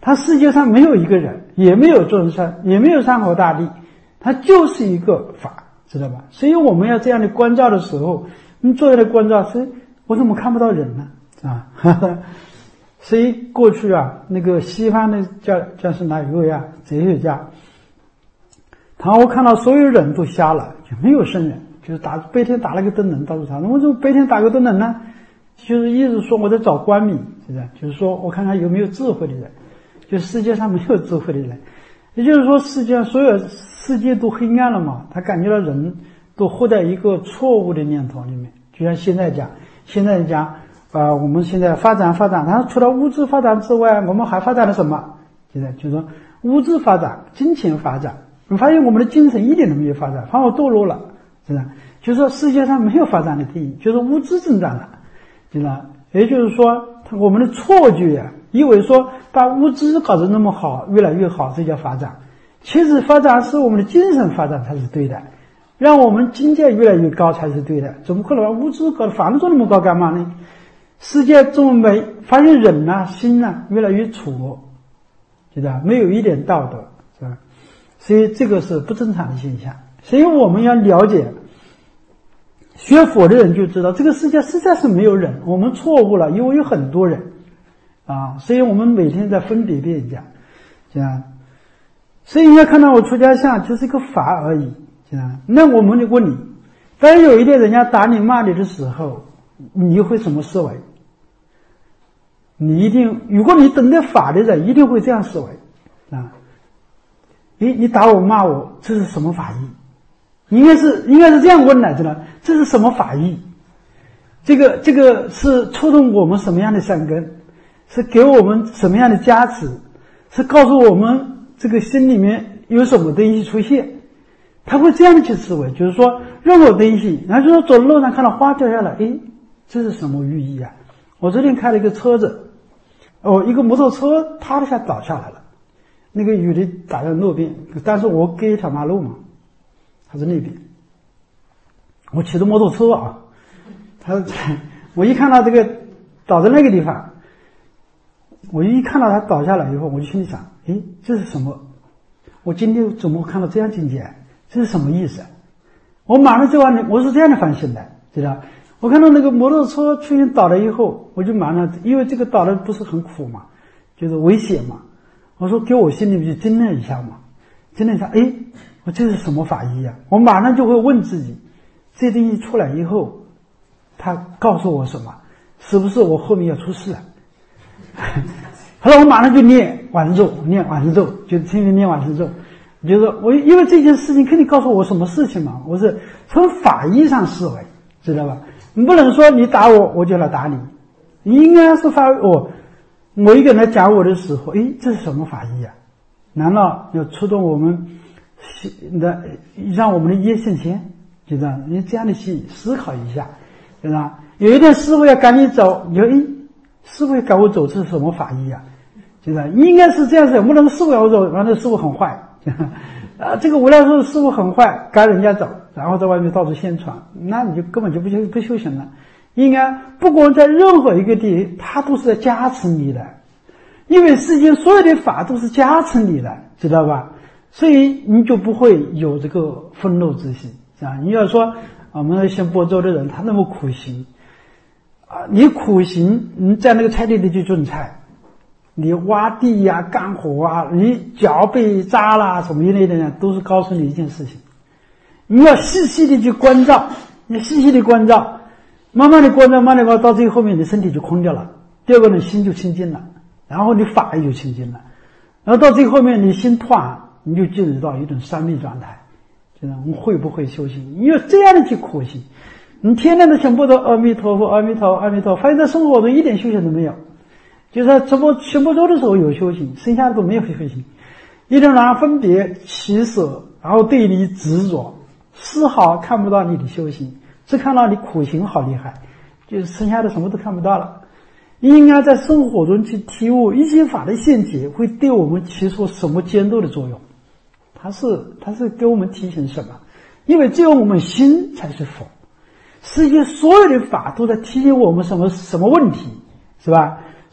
它世界上没有一个人，也没有众生，也没有山河大地，它就是一个法，知道吧？所以我们要这样的关照的时候，你做这样的关照是，我怎么看不到人呢？啊，所以过去啊，那个西方的叫叫是哪一位啊？哲学家，他说我看到所有人都瞎了，就没有圣人，就是打白天打了个灯笼到处查，我怎么白天打个灯笼呢？就是意思说我在找光明，是不是？就是说我看看有没有智慧的人，就世界上没有智慧的人，也就是说世界上所有世界都黑暗了嘛，他感觉到人都活在一个错误的念头里面。就像现在讲，现在讲呃，我们现在发展发展，然后除了物质发展之外，我们还发展了什么？现在就是说物质发展，金钱发展，你发现我们的精神一点都没有发展，反而堕落了，是吧？就是说世界上没有发展的定义，就是物质增长了，对吧？也就是说我们的错觉啊，以为说把物质搞得那么好，越来越好，这叫发展。其实发展是我们的精神发展才是对的，让我们境界越来越高才是对的。怎么可能把物质搞得房子那么高干嘛呢？世界这么美，发现人啊心啊越来越粗，对吧？没有一点道德，是吧？所以这个是不正常的现象。所以我们要了解，学佛的人就知道这个世界实在是没有人，我们错误了，因为有很多人啊，所以我们每天在分别别人家，这样。所以你要看到我出家相就是一个法而已，这样。那我们就问你，当有一天人家打你骂你的时候，你会什么思维？你一定，如果你懂得法的人，一定会这样思维啊。诶，你打我骂我，这是什么法义？应该是应该是这样问来着呢，这是什么法义？这个这个是触动我们什么样的善根？是给我们什么样的加持？是告诉我们这个心里面有什么东西出现？他会这样的去思维，就是说任何东西，然后就说走路上看到花掉下来，诶，这是什么寓意啊？我昨天开了一个车子，哦，一个摩托车啪的一下倒下来了，那个雨的打在路边，但是我隔一条马路嘛，他是那边，我骑着摩托车啊，他我一看到这个倒在那个地方，我一看到他倒下来以后，我就心里想，诶，这是什么？我今天怎么看到这样境界？这是什么意思？我马上就按，我是这样的反省的，知道？我看到那个摩托车出现倒了以后，我就马上，因为这个倒的不是很苦嘛，就是危险嘛。我说给我心里面就惊了一下嘛，惊了一下，诶，我这是什么法义啊？我马上就会问自己，这东西出来以后，他告诉我什么？是不是我后面要出事了？后来我马上就念往生咒，念往生咒，就天天念往生咒。就是说我因为这件事情肯定告诉我什么事情嘛，我是从法义上思维，知道吧？你不能说你打我我就来打你，你应该是发我我一个人来讲我的时候，诶，这是什么法义啊？难道要触动我们的让我们的业现前？就这样，你这样的去思考一下，对吧？有一天师父要赶你走，你说诶，师父要赶我走，这是什么法义啊？就是应该是这样子，不能师父赶我走，然后这师父很坏。啊，这个无量寿师父很坏，赶人家走，然后在外面到处宣传，那你就根本就不修不修行了。应该不管在任何一个地，他都是在加持你的，因为世间所有的法都是加持你的，知道吧？所以你就不会有这个愤怒之心啊。你要说我们像播州的人，他那么苦行啊，你苦行，你在那个菜地里去种菜。你挖地呀、啊、干活啊，你脚被扎了什么一类的呢，都是告诉你一件事情，你要细细的去关照，你细细的关照，慢慢的关照，慢慢的关照，到最后面你身体就空掉了。第二个呢，心就清净了，然后你法也就清净了，然后到最后面你心断，你就进入到一种三昧状态。就是我们会不会修行？你要这样的去苦行，你天天的想不到阿弥陀佛、阿弥陀佛、阿弥陀佛，发现在生活中一点修行都没有。就是在直播行不周的时候有修行，剩下的都没有修行。一种人分别起舍，然后对你执着，丝毫看不到你的修行，只看到你苦行好厉害，就是剩下的什么都看不到了。应该在生活中去体悟一切法的现解会对我们起出什么监督的作用，它是它是给我们提醒什么？因为只有我们心才是佛，世界所有的法都在提醒我们什么什么问题，是吧？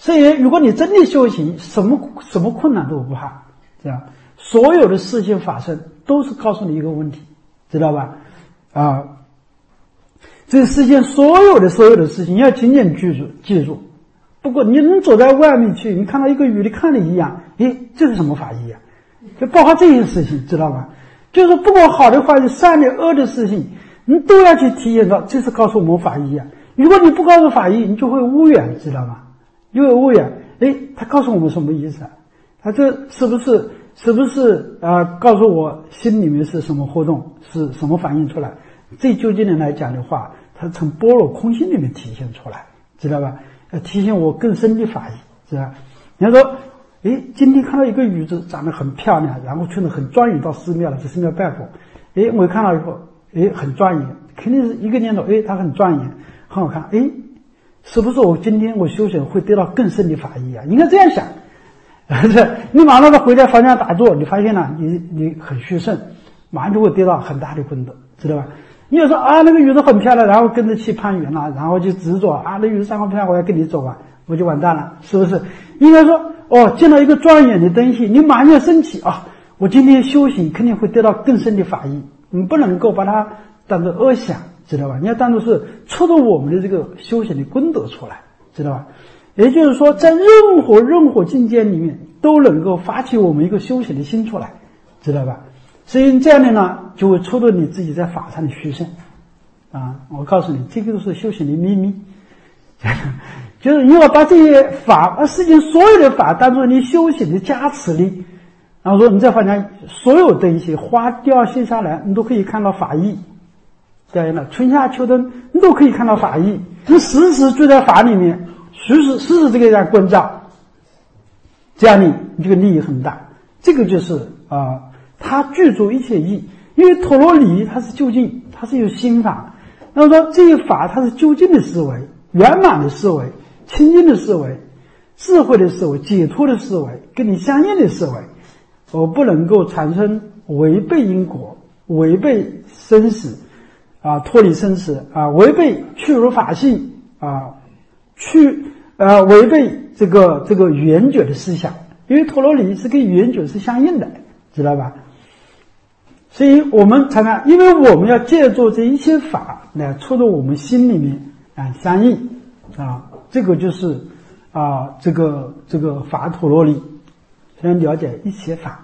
所以如果你真的修行，什么什么困难都不怕，这样所有的事情发生都是告诉你一个问题，知道吧？啊，这世间所有的所有的事情，你要紧紧记住记住。不过你能走在外面去，你看到一个鱼，你看你一样，诶，这是什么法义啊？就包括这些事情，知道吧？就是不管好的坏的、善的恶的事情，你都要去体验到，这是告诉我们法义啊。如果你不告诉法义，你就会无缘，知道吗？因为无缘，诶，他告诉我们什么意思啊？他这是不是是不是啊、呃？告诉我心里面是什么活动，是什么反应出来？最究竟的来讲的话，它从般若空性里面体现出来，知道吧？要提醒我更深的法义，是吧？你要说，诶，今天看到一个女子长得很漂亮，然后穿得很庄严到寺庙了，去寺庙拜佛，诶，我看到以后，诶，很庄严，肯定是一个念头，诶，她很庄严，很好看，诶，是不是我今天我修行会得到更深的法义啊？应该这样想。你马上到回家房间打坐，你发现了你你很虚胜，马上就会得到很大的功德，知道吧？你要说啊，那个女的很漂亮，然后跟着去攀缘了，然后就执着啊，那女的三好漂亮，我要跟你走啊，我就完蛋了，是不是？应该说哦，见到一个庄严的东西，你马上要升起啊，我今天修行肯定会得到更深的法义，你不能够把它当作恶想，知道吧？你要当作是触动我们的这个修行的功德出来，知道吧？也就是说，在任何任何境界里面都能够发起我们一个修行的心出来，知道吧？所以这样的呢，就会触动你自己在法上的虚胜啊！我告诉你，这个都是修行的秘密，就是你要把这些法，把世间所有的法当作你修行的加持力，然后说你再发现所有东西花掉卸下来，你都可以看到法义。这样的春夏秋冬，你都可以看到法义。你时时住在法里面，时时时时这个样关照，这样你你这个利益很大。这个就是啊。呃它具足一切义，因为陀罗尼它是究竟，它是有心法。那么说这些法它是究竟的思维、圆满的思维、清净的思维、智慧的思维、解脱的思维，跟你相应的思维，我不能够产生违背因果、违背生死啊，脱离生死啊，违背去如法性啊，去呃违背这个这个圆觉的思想，因为陀罗尼是跟圆觉是相应的，知道吧？所以我们常常，因为我们要借助这一切法来触动我们心里面啊相应啊，这个就是啊这个这个法陀罗尼，才能了解一切法。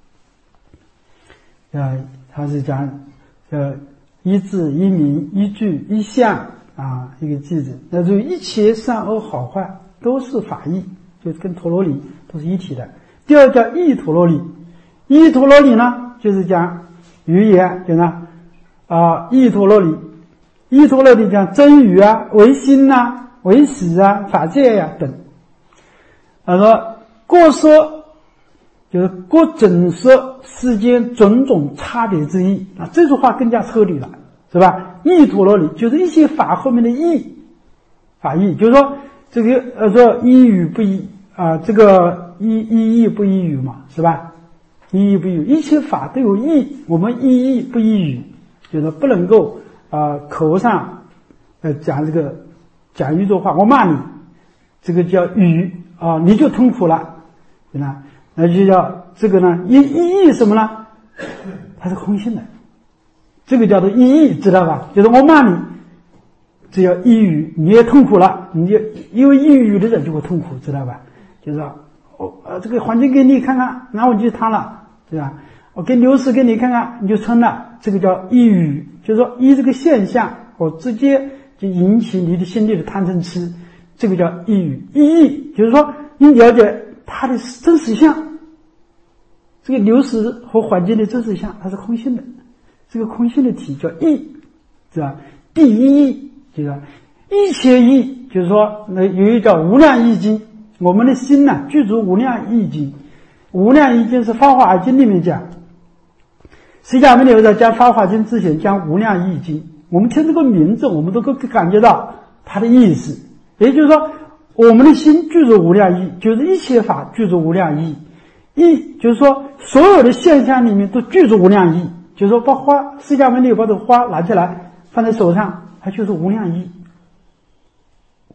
啊，他是讲呃一字一名一句一相啊一个句子，那就一切善恶好坏都是法义，就跟陀罗尼都是一体的。第二叫意陀罗尼，意陀罗尼呢就是讲语言，就呢啊，意陀罗尼，意陀罗尼讲真语啊、唯心呐、啊、唯识啊、法界呀、啊、等。他说过说就是过整说世间种种差别之意啊，这句话更加彻底了，是吧？意陀罗尼就是一些法后面的意，法义，就是说这个呃说依语不依啊，这个依依义不依语嘛，是吧？依义不依语，一切法都有义，我们依义不依语，就是不能够啊、呃、口上呃讲这个讲一句话，我骂你，这个叫语啊、呃，你就痛苦了，对吧？那就叫这个呢，依依义什么呢？它是空性的，这个叫做依义，知道吧？就是我骂你，只要依语，你也痛苦了，你就因为依语的人就会痛苦，知道吧？就是说我呃这个环境给你看看，然后你就贪了。对吧？我给流失给你看看，你就嗔了，这个叫依语，就是说依这个现象，我直接就引起你的心里的贪嗔痴，这个叫依语。依义就是说你了解它的真实相，这个流失和环境的真实相，它是空性的，这个空性的体叫义，是吧？第一义就是一切义，就是说那有一叫无量义经，我们的心呢、啊、具足无量义经。无量义经是《法华经》里面讲，释迦牟尼在讲《法华经》之前讲无量义经，我们听这个名字，我们都可以感觉到它的意思。也就是说，我们的心具足无量义，就是一切法具足无量义。义就是说，所有的现象里面都具足无量义。就是说，把花，释迦牟尼把这个花拿起来放在手上，它就是无量义。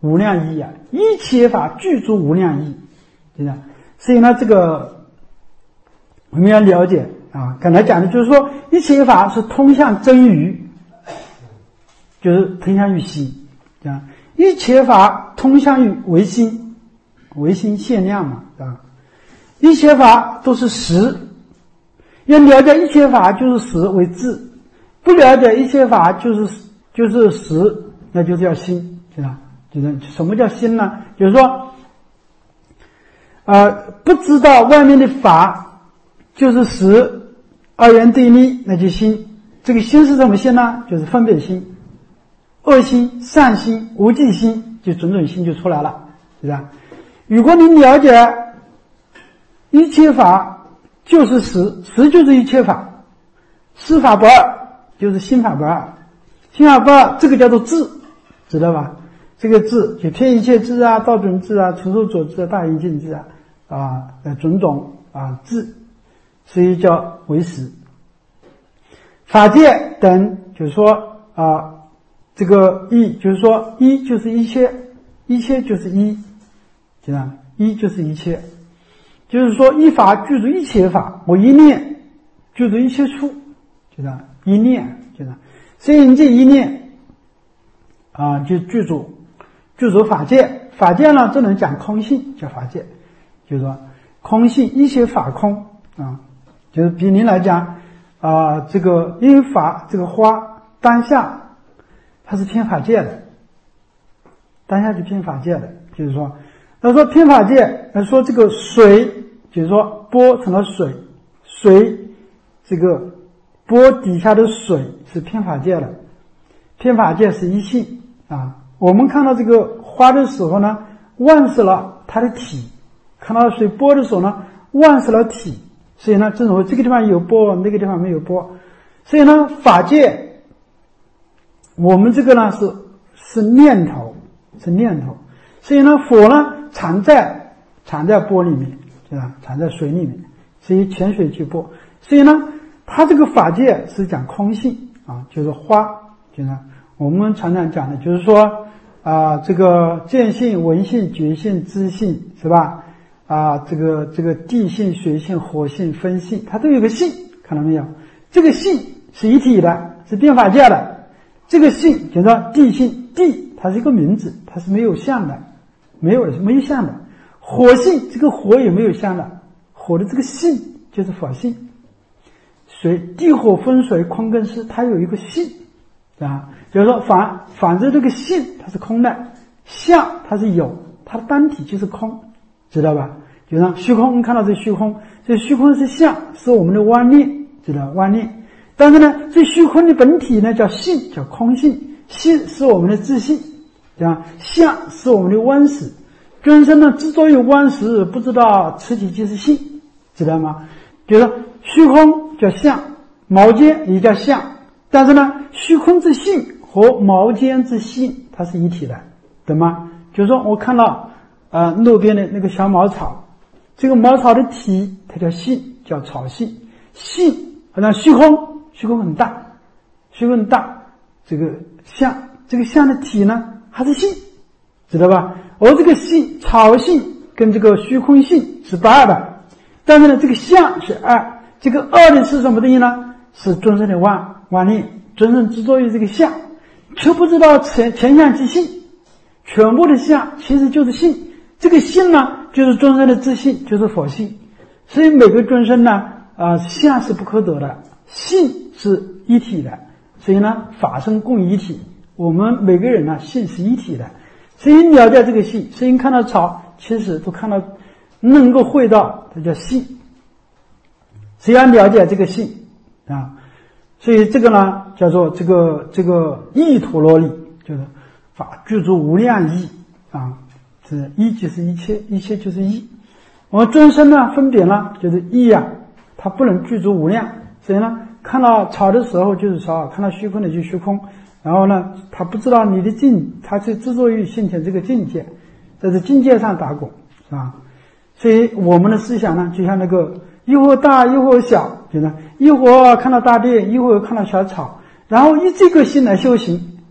无量义啊，一切法具足无量义，对吧？所以呢，这个我们要了解啊，刚才讲的就是说，一切法是通向真如，就是通向于心，对吧？一切法通向于唯心，唯心限量嘛，对吧？一切法都是实，要了解一切法就是实为智，不了解一切法就是就是实，那就叫心，对吧？就是什么叫心呢？就是说，呃，不知道外面的法就是实，二元对立，那就心。这个心是什么心呢？就是分别心、恶心、善心、无记心，就种种心就出来了，是吧？如果你了解一切法就是实，实就是一切法，实法不二，就是心法不二，心法不二，这个叫做智，知道吧？这个智就天一切智啊，道准智啊，成受所智啊，大圆净智啊，啊，种种啊智，所以叫为实。法界等就是说啊，这个一就是说一就是一切，一切就是一，对吧？一就是一切，就是说一法具足一切法，我一念具足一切处，对吧？一念，对吧？所以你这一念啊，就具足。具足法界，法界呢，只能讲空性，叫法界，就是说空性，一切法空啊，就是比您来讲啊，这个因为法这个花当下它是偏法界的，当下就偏法界的，就是说，他说偏法界，他说这个水，就是说波成了水，水这个波底下的水是偏法界的，偏法界是一性啊。我们看到这个花的时候呢，忘失了它的体；看到水波的时候呢，忘失了体。所以呢，正所谓这个地方有波，那个地方没有波。所以呢，法界，我们这个呢是是念头，是念头。所以呢，佛呢藏在藏在波里面，对吧？藏在水里面，所以潜水即波。所以呢，它这个法界是讲空性啊，就是花，就是我们常常讲的，就是说。啊，这个见性、闻性、觉性、知性，是吧？啊，这个这个地性、水性、火性、风性，它都有个性，看到没有？这个性是一体的，是变法界的。这个性叫做地性，地它是一个名字，它是没有相的，没有没有相的。火性，这个火也没有相的，火的这个性就是法性。水，地火风水空跟湿，它有一个性。啊，就是说反反正这个性它是空的，相它是有，它的单体就是空，知道吧？就像虚空，我们看到这虚空，这虚空是相，是我们的妄念，知道妄念。但是呢，这虚空的本体呢叫性，叫空性，性是我们的自性，对吧？相是我们的妄识。众生呢之所以妄识，不知道此体即是性，知道吗？就是虚空叫相，毛尖也叫相。但是呢，虚空之性和毛尖之性它是一体的，懂吗？就是说我看到呃路边的那个小茅草，这个茅草的体它叫性，叫草性。性好像虚空，虚空很大，虚空很大，这个相，这个相的体呢还是性，知道吧？而这个性，草性跟这个虚空性是不二的，但是呢这个相是二，这个二的是什么东西呢？是众生的妄妄念，众生执着于这个相，却不知道前前相即性，全部的相其实就是性。这个性呢，就是众生的自性，就是佛性。所以每个众生呢，啊、呃，相是不可得的，性是一体的。所以呢，法身共一体，我们每个人呢，性是一体的。所以了解这个性，所以看到草，其实都看到能够会到，它叫性。所以要了解这个性啊。所以这个呢，叫做这个这个义陀罗尼，就是法具足无量义啊，是一就是一切，一切就是一。我们众生呢，分别呢，就是义啊，它不能具足无量。所以呢，看到草的时候就是草，看到虚空的就是虚空。然后呢，他不知道你的境，他是执着于现前这个境界，在这境界上打滚，是吧？所以我们的思想呢，就像那个一会儿大一会儿小，对吧？一会儿看到大地，一会儿看到小草，然后以这个心来修行，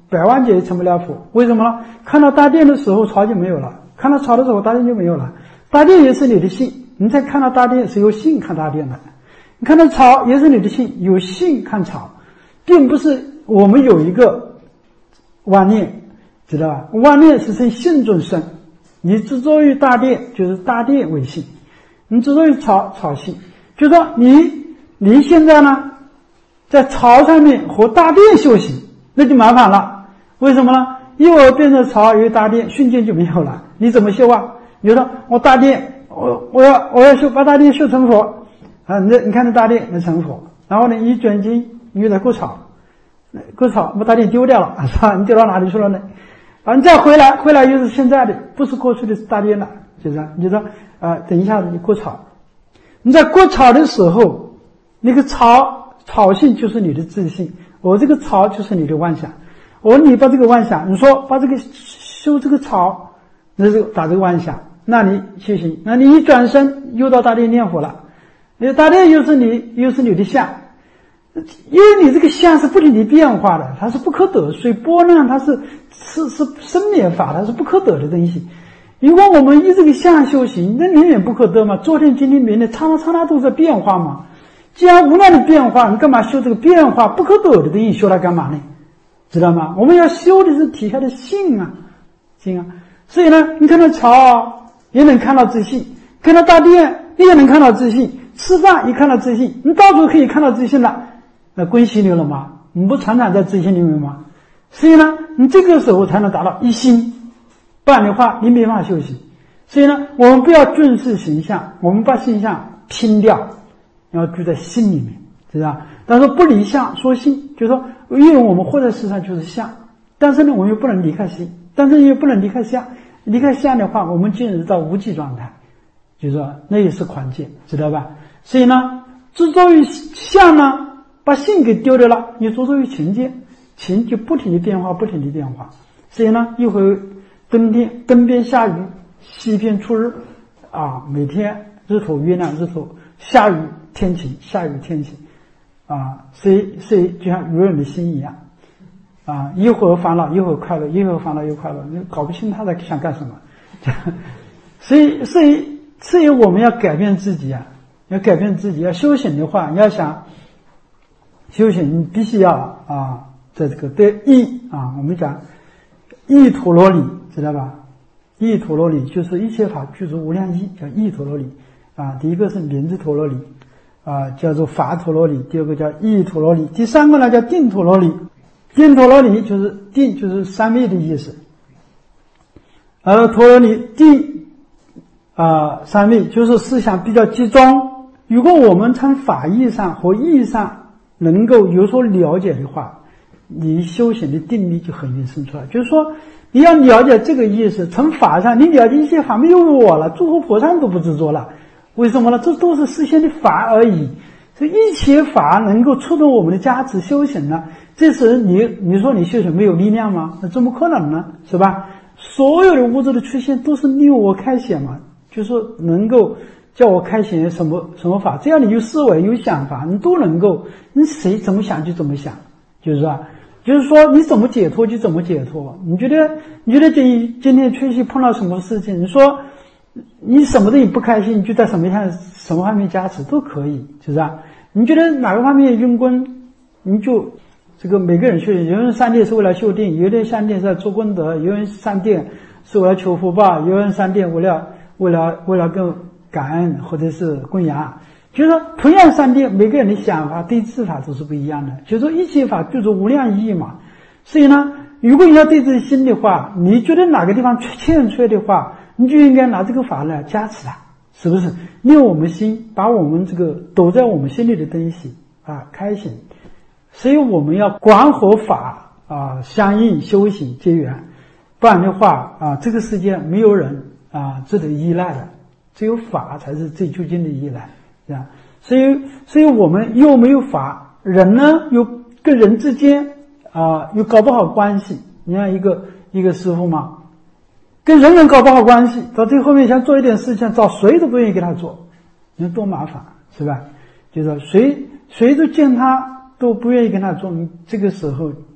百万劫也成不了佛。为什么呢？看到大殿的时候草就没有了，看到草的时候大殿就没有了。大殿也是你的性，你再看到大殿是由性看大殿的，你看到草也是你的性，有性看草，并不是我们有一个妄念，知道吧？妄念是从性中生，你执着于大殿就是大殿为性，你执着于草草性，就说你你现在呢在草上面和大殿修行，那就麻烦了。为什么呢？一会儿变成草，有大殿瞬间就没有了，你怎么修啊？你说我大殿，我我要我要修，把大殿修成佛啊！你你看这大殿能成佛，然后呢，一转经你又在割草，割草把大殿丢掉了，是吧？你丢到哪里去了呢？啊，你再回来，回来又是现在的，不是过去的大殿了，就是啊，你就说啊，等一下子你割草，你在割草的时候，那个草草性就是你的自信，我这个草就是你的妄想，我你把这个妄想，你说把这个修这个草，那是打这个妄想。那你修行，那你一转身又到大殿念佛了，因为大殿又是你又是你的相，因为你这个相是不停的变化的，它是不可得，水波浪它是是是生灭法，它是不可得的东西。如果我们以这个相修行，那永远不可得嘛，昨天今天明天刹那刹那都在变化嘛。既然无量的变化，你干嘛修这个变化不可得的东西，修它干嘛呢？知道吗？我们要修的是体下的性啊，性啊。所以呢，你看到草也能看到自信，看到大殿你也能看到自信，吃饭也看到自信，你到处可以看到自信了，那归心流了吗？你不常常在自信里面吗？所以呢，你这个时候才能达到一心，不然的话你没办法修行。所以呢，我们不要重视形象，我们把形象拼掉，要住在心里面，知道吧？但是不离相说心，就是说因为我们活在世上就是相，但是呢我们又不能离开心，但是又不能离开相，离开相的话我们进入到无记状态，就是说那也是环境，知道吧？所以呢执着于相呢把性给丢掉了，你执着于情境，情就不停的变化不停的变化。所以呢一会冬天东边下雨西边出日啊，每天日头月亮日头，下雨天晴下雨天晴啊，所以所以就像愚人的心一样啊，一会儿烦恼一会儿快乐，一会儿烦恼又快乐，你搞不清他在想干什么。所以所以所以我们要改变自己啊，要改变自己，要修行的话，你要想修行你必须要啊在这个对意啊，我们讲意陀罗尼，知道吧？意陀罗尼就是一切法具足无量意，叫意陀罗尼啊。第一个是名字陀罗尼啊，叫做法陀罗尼；第二个叫意陀罗尼；第三个呢叫定陀罗尼。定陀罗尼就是定，就是三昧的意思。而陀罗尼定啊，三昧就是思想比较集中。如果我们从法义上和义上能够有所了解的话，你修行的定力就很容易生出来。就是说你要了解这个意思，从法上你了解一些法没有我了，诸佛菩萨都不执着了，为什么呢？这都是实现的法而已。所以一切法能够触动我们的价值修行了，这时你你说你修行没有力量吗？那怎么可能呢？是吧？所有的物质的出现都是利我开显嘛，就是说能够叫我开显什么什么法，只要你有思维有想法，你都能够，你谁怎么想就怎么想，就是说就是说你怎么解脱就怎么解脱。你觉得你觉得今今天确实碰到什么事情，你说你什么东西不开心，你就在什么上什么方面加持都可以，就是啊。你觉得哪个方面用功，你就这个每个人修行，有人上殿是为了修定，有人上殿是在做功德，有人上殿是为了求福报，有人上殿为了为了为了更感恩或者是供养。就是说同样上殿，每个人的想法对治法都是不一样的，就是说一切法具足无量义嘛。所以呢如果你要对自己心的话，你觉得哪个地方欠缺的话，你就应该拿这个法来加持它，是不是？令我们心把我们这个躲在我们心里的东西啊开显。所以我们要广和法啊相应修行结缘，不然的话啊这个世界没有人啊值得依赖的，只有法才是最究竟的依赖，这样。所以所以我们又没有法，人呢又跟人之间啊又搞不好关系。你看一个一个师傅嘛，跟人人搞不好关系，到最后面想做一点事情，找谁都不愿意给他做，你看多麻烦，是吧？就是说谁谁都见他都不愿意跟他做，这个时候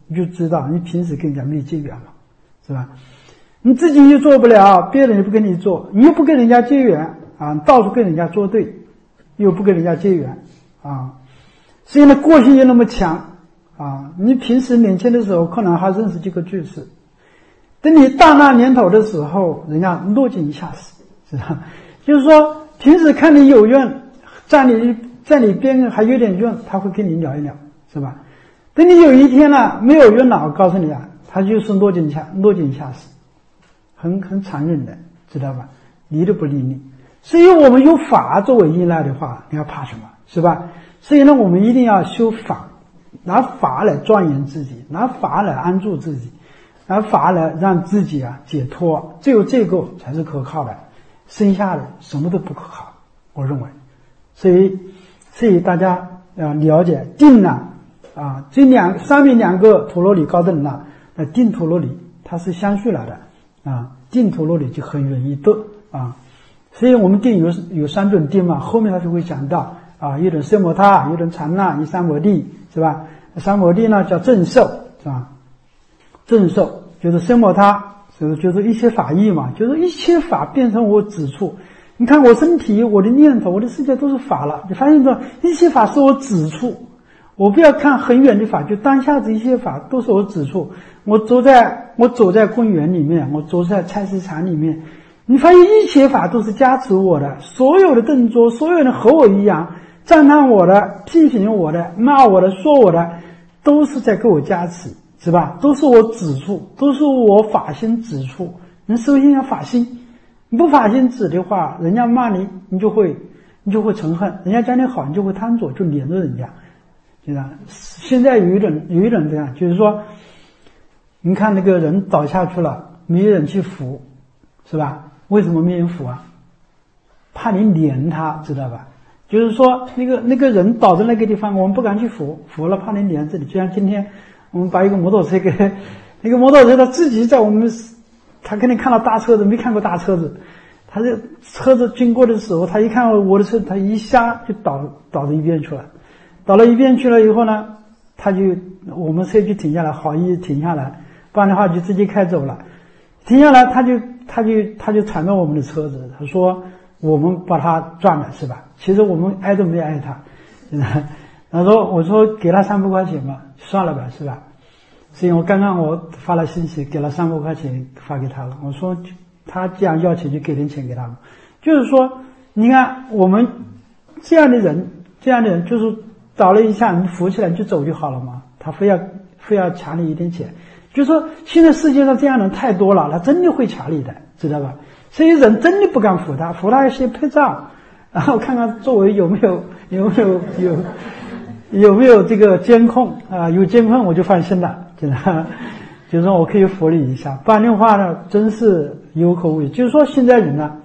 你就知道你平时跟人家没结缘嘛，是吧？你自己又做不了，别人又不跟你做，你又不跟人家结缘啊，到处跟人家作对，又不跟人家结缘啊，所以呢个性又那么强啊，你平时年轻的时候可能还认识几个居士，等你大那年头的时候，人家落井下石，是吧？就是说平时看你有缘，在你在你边上还有点缘，他会跟你聊一聊，是吧？等你有一天呢没有缘了，我告诉你啊，他就是落井下落井下石，很很残忍的，知道吧？理都不理你。所以我们有法作为依赖的话，你要怕什么，是吧？所以呢，我们一定要修法，拿法来庄严自己，拿法来安住自己，拿法来让自己啊解脱，只有这个才是可靠的，剩下的什么都不可靠，我认为。所以，所以大家要了解定呢啊，这两上面两个陀罗尼高等呢，那定陀罗尼它是相续来的啊，定陀罗尼就很容易得啊。所以我们定有有三种定嘛，后面他就会讲到啊，一种奢摩他，一种禅那，一三摩地，是吧？三摩地呢叫正受，是吧？正受就是奢摩他，就是就是一切法义嘛，就是一切法变成我指处。你看我身体、我的念头、我的世界都是法了，你发现这一切法是我指处。我不要看很远的法，就当下这一些法都是我指处。我走在我走在公园里面，我走在菜市场里面。你发现一切法都是加持我的，所有的动作，所有人和我一样，赞叹我的、批评我的、骂我的、说我的，都是在给我加持，是吧？都是我指处，都是我法心指处。你首先要法心，你不法心指的话，人家骂你，你就会你就会嗔恨；人家讲你好，你就会贪着，就黏着人家，对吧？现在有一种有一种这样，就是说，你看那个人倒下去了，没人去扶，是吧？为什么没人扶啊？怕你撵他，知道吧？就是说那个那个人倒在那个地方，我们不敢去扶，扶了怕你撵这里。就像今天我们把一个摩托车给那个摩托车，他自己在我们，他肯定看到大车子，没看过大车子，他这车子经过的时候，他一看我的车，他一下就倒倒到一边去了，倒到一边去了以后呢，他就我们车就停下来，好意停下来，不然的话就直接开走了。停下来，他就他就他就缠着我们的车子，他说我们把他撞了，是吧？其实我们挨都没挨他，他说我说给他三百块钱吧，算了吧，是吧？所以我刚刚我发了信息，给了三百块钱发给他了。我说他既然要钱，就给点钱给他们。就是说，你看我们这样的人，这样的人就是倒了一下，你扶起来就走就好了嘛，他非要非要抢你一点钱。就是说现在世界上这样的人太多了，他真的会抢你的，知道吧？所以人真的不敢扶他，扶他要先拍照，然后看看周围有没有有没有有有没有这个监控啊？有监控我就放心了，知道吧？就是说我可以扶你一下，不然的话呢，真是有口无言。就是说现在人呢，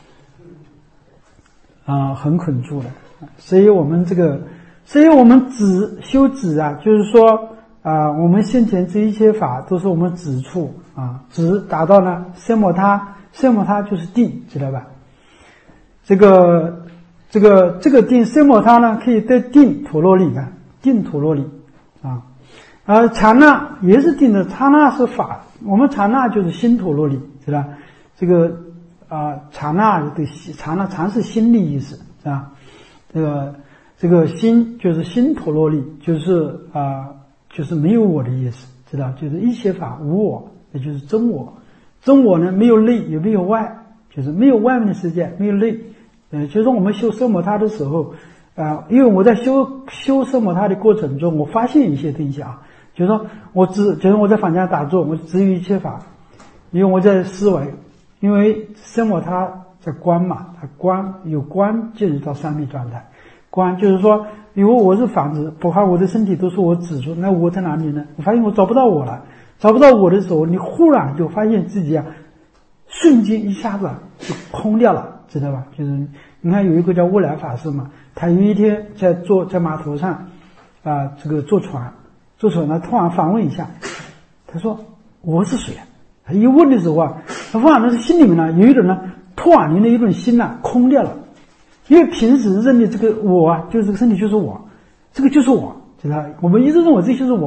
啊、呃，很捆住了，所以我们这个，所以我们止修止啊，就是说。啊、呃，我们先前这一切法都是我们止处啊，止达到呢奢摩他，奢摩他就是定，知道吧？这个这个这个定奢摩他呢，可以得定陀罗尼啊，定陀罗尼啊，而禅那也是定的，禅那是法，我们禅那就是心陀罗尼，知道？这个啊，禅那的禅那禅是心的意思，是吧？这个这个心就是心陀罗尼，就是啊。就是没有我的意思，知道？就是一切法无我，也就是真我。真我呢，没有内也没有外，就是没有外面的世界，没有内。呃，就是我们修奢摩他的时候，啊、呃，因为我在修修奢摩他的过程中，我发现一些东西啊，就是说我只，就是我在坊间打坐，我只有一切法，因为我在思维，因为奢摩他在观嘛，它观有观进入到三昧状态，观就是说。因为我是房子，不怕我的身体都是我指出，那我在哪里呢？我发现我找不到我了，找不到我的时候，你忽然就发现自己啊，瞬间一下子就空掉了，知道吧？就是你看有一个叫悟来法师嘛，他有一天在坐在码头上啊、呃，这个坐船，坐船呢突然反问一下，他说我是谁啊？他一问的时候啊，他忽然的心里面呢有一种呢突然间的一种心呐、啊、空掉了。因为平时认的这个我啊，就是这个身体就是我，这个就是我，知道吧？我们一直认为这就是我，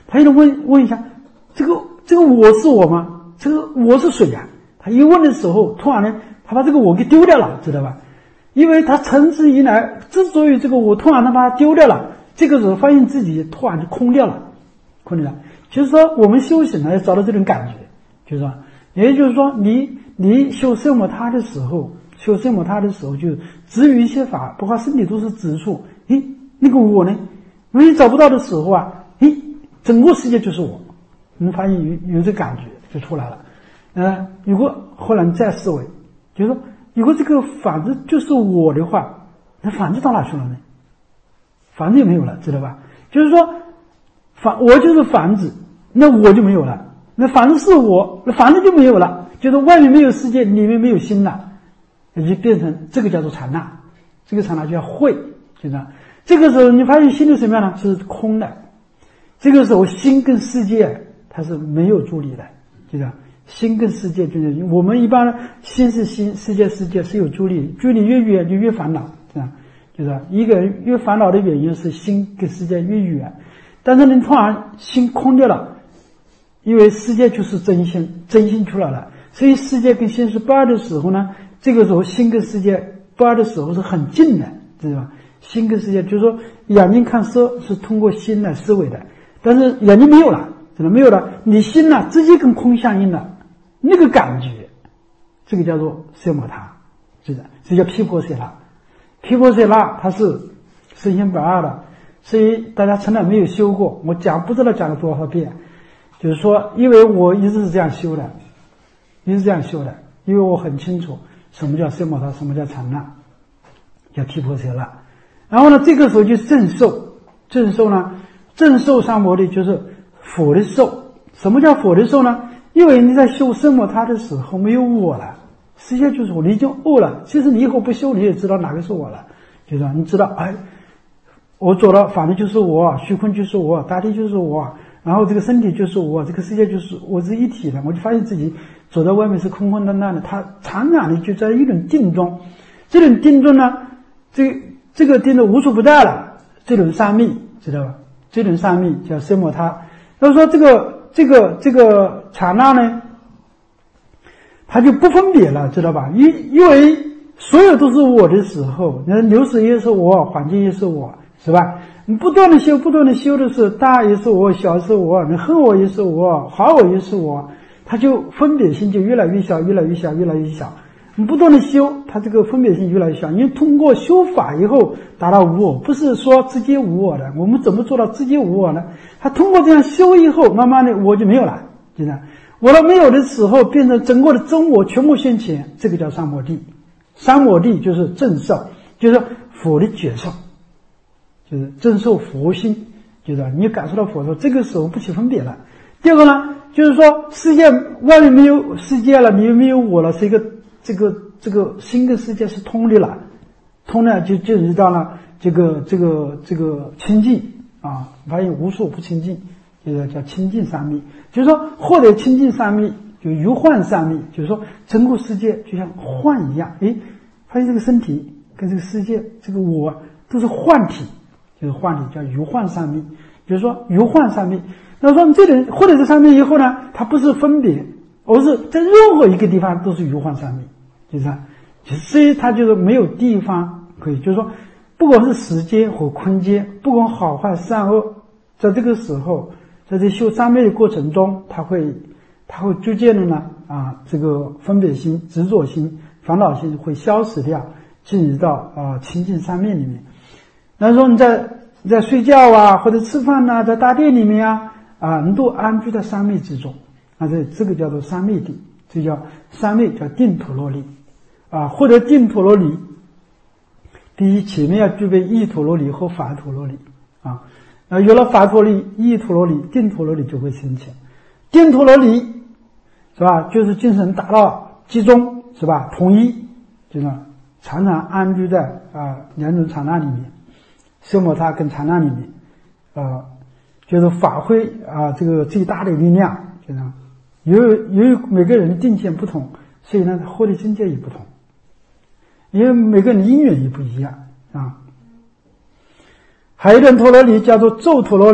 他就问问一下，这个这个我是我吗？这个我是谁呀？他一问的时候，突然呢，他把这个我给丢掉了，知道吧？因为他长此以来，之所以这个我突然他把它丢掉了，这个时候发现自己突然就空掉了，空掉了。就是说，我们修行呢，要找到这种感觉，就是说，也就是说，你你修奢摩他的时候，修奢摩他的时候，就止于一切法，包括身体都是止处。诶，那个我呢，如果你找不到的时候啊，诶，整个世界就是我，你发现有有这感觉就出来了。呃，如果后来你再思维，就是说，如果这个房子就是我的话，那房子到哪去了呢？房子也没有了，知道吧？就是说，房我就是房子，那我就没有了。那房子是我，那房子就没有了。就是外面没有世界，里面没有心了，也就变成这个叫做禅那，这个禅那叫慧，就是这个时候你发现心是什么样呢？是空的。这个时候心跟世界它是没有助力的，就是心跟世界就是我们一般心是心，世界世界是有助力，距离越远就越烦恼，是吧？就是一个人越烦恼的原因是心跟世界越远，但是你突然心空掉了，因为世界就是真心，真心出来了，所以世界跟心是不二的时候呢，这个时候心跟世界不二的时候是很近的，知道吧？心跟世界就是说眼睛看色是通过心来思维的，但是眼睛没有了，真的没有了，你心呢、啊、直接跟空相应了，那个感觉，这个叫做奢摩他，是的，这叫毗婆舍那。毗婆舍那它是身心不二的，所以大家从来没有修过，我讲不知道讲了多少遍，就是说因为我一直是这样修的，一直这样修的，因为我很清楚什么叫奢摩他，什么叫禅那，叫毗婆舍那。然后呢，这个时候就正受，正受呢，正受三摩地就是佛的受。什么叫佛的受呢？因为你在修奢摩他的时候没有我了，实际上就是我，你已经悟了。其实你以后不修，你也知道哪个是我了，就是你知道，哎，我走了，反正就是我，虚空就是我，大地就是我，然后这个身体就是我，这个世界就是我是一体的。我就发现自己走在外面是空空荡荡的，他常常的就在一种定中，这种定中呢，这这个定的无处不在了，这种三密，知道吧？这种三密叫奢摩他。要说这个这个这个刹那呢，它就不分别了，知道吧？因因为所有都是我的时候，那流水也是我，环境也是我，是吧？你不断的修，不断的修的是大也是我，小是我，你恨我也是我，好我也是我，它就分别性就越来越小，越来越小，越来越小。你不断的修，它这个分别性越来越小。因为通过修法以后达到无我，不是说直接无我的。我们怎么做到直接无我呢？它通过这样修以后，慢慢的我就没有了，就这样。我到没有的时候，变成整个的真我全部现前，这个叫三摩地。三摩地就是正受，就是佛的觉受，就是正受佛心，就是你感受到佛说，这个时候不起分别了。第二个呢，就是说世界外面没有世界了，里面没有我了，是一个这个这个心跟世界是通的了，通了就就知道了这个这个这个清净啊，发现无所不清净，就是叫清净三密。就是说获得清净三密，就如幻三密，就是说整个世界就像幻一样，诶，发现这个身体跟这个世界这个我都是幻体，就是幻体，叫如幻三密。就是说如幻三密，那说这人获得这三密以后呢，它不是分别，而是在任何一个地方都是如幻三密，就是所以它就是没有地方可以，就是说不管是时间和空间，不管好坏善恶，在这个时候，在这修三昧的过程中，它会它会逐渐的呢啊，这个分别心、执着心、烦恼心会消失掉，进入到啊清净三昧里面。那说你在你在睡觉啊，或者吃饭啊，在大殿里面啊啊，你都安居在三昧之中，啊，这这个叫做三昧地，这叫三昧，叫定陀罗尼啊。获得定陀罗尼，第一前面要具备意陀罗尼和法陀罗尼啊。啊，有了法陀罗尼、意陀罗尼、定陀罗尼就会升起。定陀罗尼是吧？就是精神达到集中，是吧？统一，就是常常安居在啊两种刹那里面，奢摩他跟刹那里面，啊，就是发挥啊这个最大的力量，就这样。由于由于每个人的定见不同，所以呢获得境界也不同，因为每个人因缘也不一样啊。还有一种陀罗尼叫做咒陀罗尼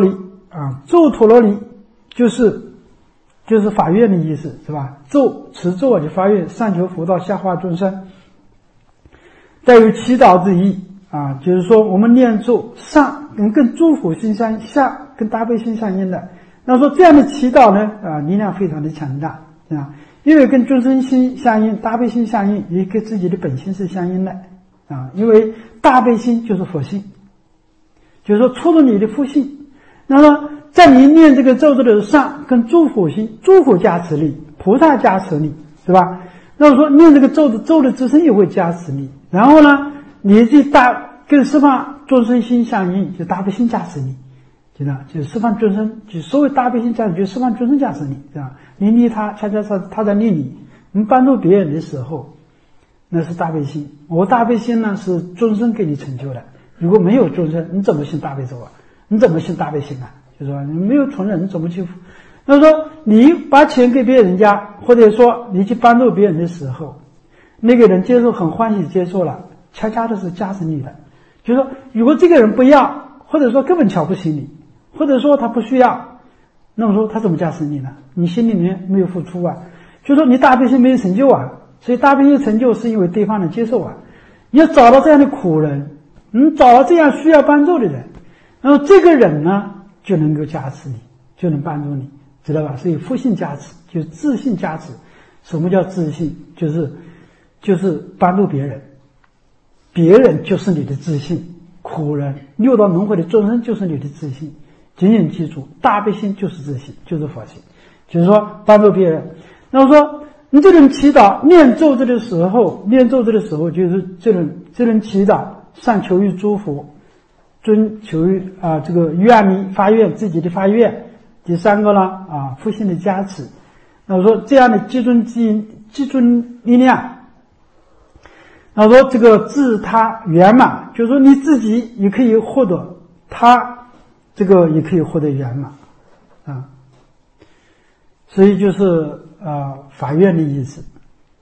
啊，咒陀罗尼就是就是法愿的意思，是吧？咒持咒就发愿，上求佛道，下化众生，带有祈祷之意啊，就是说我们念咒上跟跟诸佛心相下跟大悲心相应的。那说这样的祈祷呢啊，力量非常的强大啊，因为跟众生心相应，大悲心相应，也跟自己的本心是相应的啊，因为大悲心就是佛性，就是说触动你的佛性。那么在你念这个咒字的上跟诸佛心，诸佛加持力，菩萨加持力，是吧？那么说念这个咒的咒的自身也会加持力，然后呢你这大跟释放众生心相应，就大悲心加持力，知道？就释放众生，就所谓大悲心加持，就释放众生加持力，对吧？你利他，恰恰是他在利你，你帮助别人的时候，那是大悲心。我大悲心呢是众生给你成就的，如果没有众生，你怎么信大悲咒啊？你怎么信大悲心啊？就是说你没有从人，你怎么去？那说你把钱给别人家，或者说你去帮助别人的时候，那个人接受很欢喜接受了，恰恰的是加持你的。就是说如果这个人不要，或者说根本瞧不起你，或者说他不需要，那么说他怎么加持你呢？你心里面没有付出啊，就是说你大悲心没有成就啊，所以大悲心成就是因为对方的接受啊。你要找到这样的苦人，你找到这样需要帮助的人，然后这个人呢就能够加持你，就能帮助你，知道吧？所以佛性加持就是自信加持。什么叫自信？就是就是帮助别人，别人就是你的自信，苦人六道轮回的众生就是你的自信。紧紧记住，大悲心就是自信，就是佛性，就是说帮助别人。那么说你这种祈祷念咒字的时候，念咒字的时候就是这种这种祈祷上求于诸佛，尊求于啊这个愿力发愿，自己的发愿。第三个呢啊佛性的加持。那我说这样的集中集集中力量，那我说这个自他圆满，就是说你自己也可以获得，他这个也可以获得圆满啊。所以就是啊法愿的意思。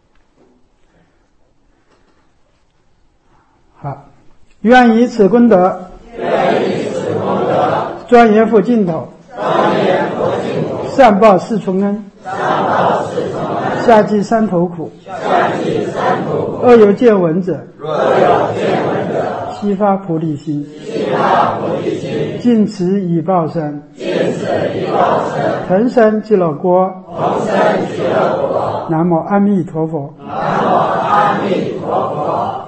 好，愿以此功德， 愿以此功德， 庄严佛净土， 庄严佛净土， 上报四重恩， 上报四重恩， 下济三头苦， 下济三途苦。 若有见闻者， 若有见闻者， 悉发菩提心， 悉发菩提心， 尽此以报身， 尽此以报身， 腾生极乐国。 同生极乐国。 南无阿弥陀佛。 南无阿弥陀佛。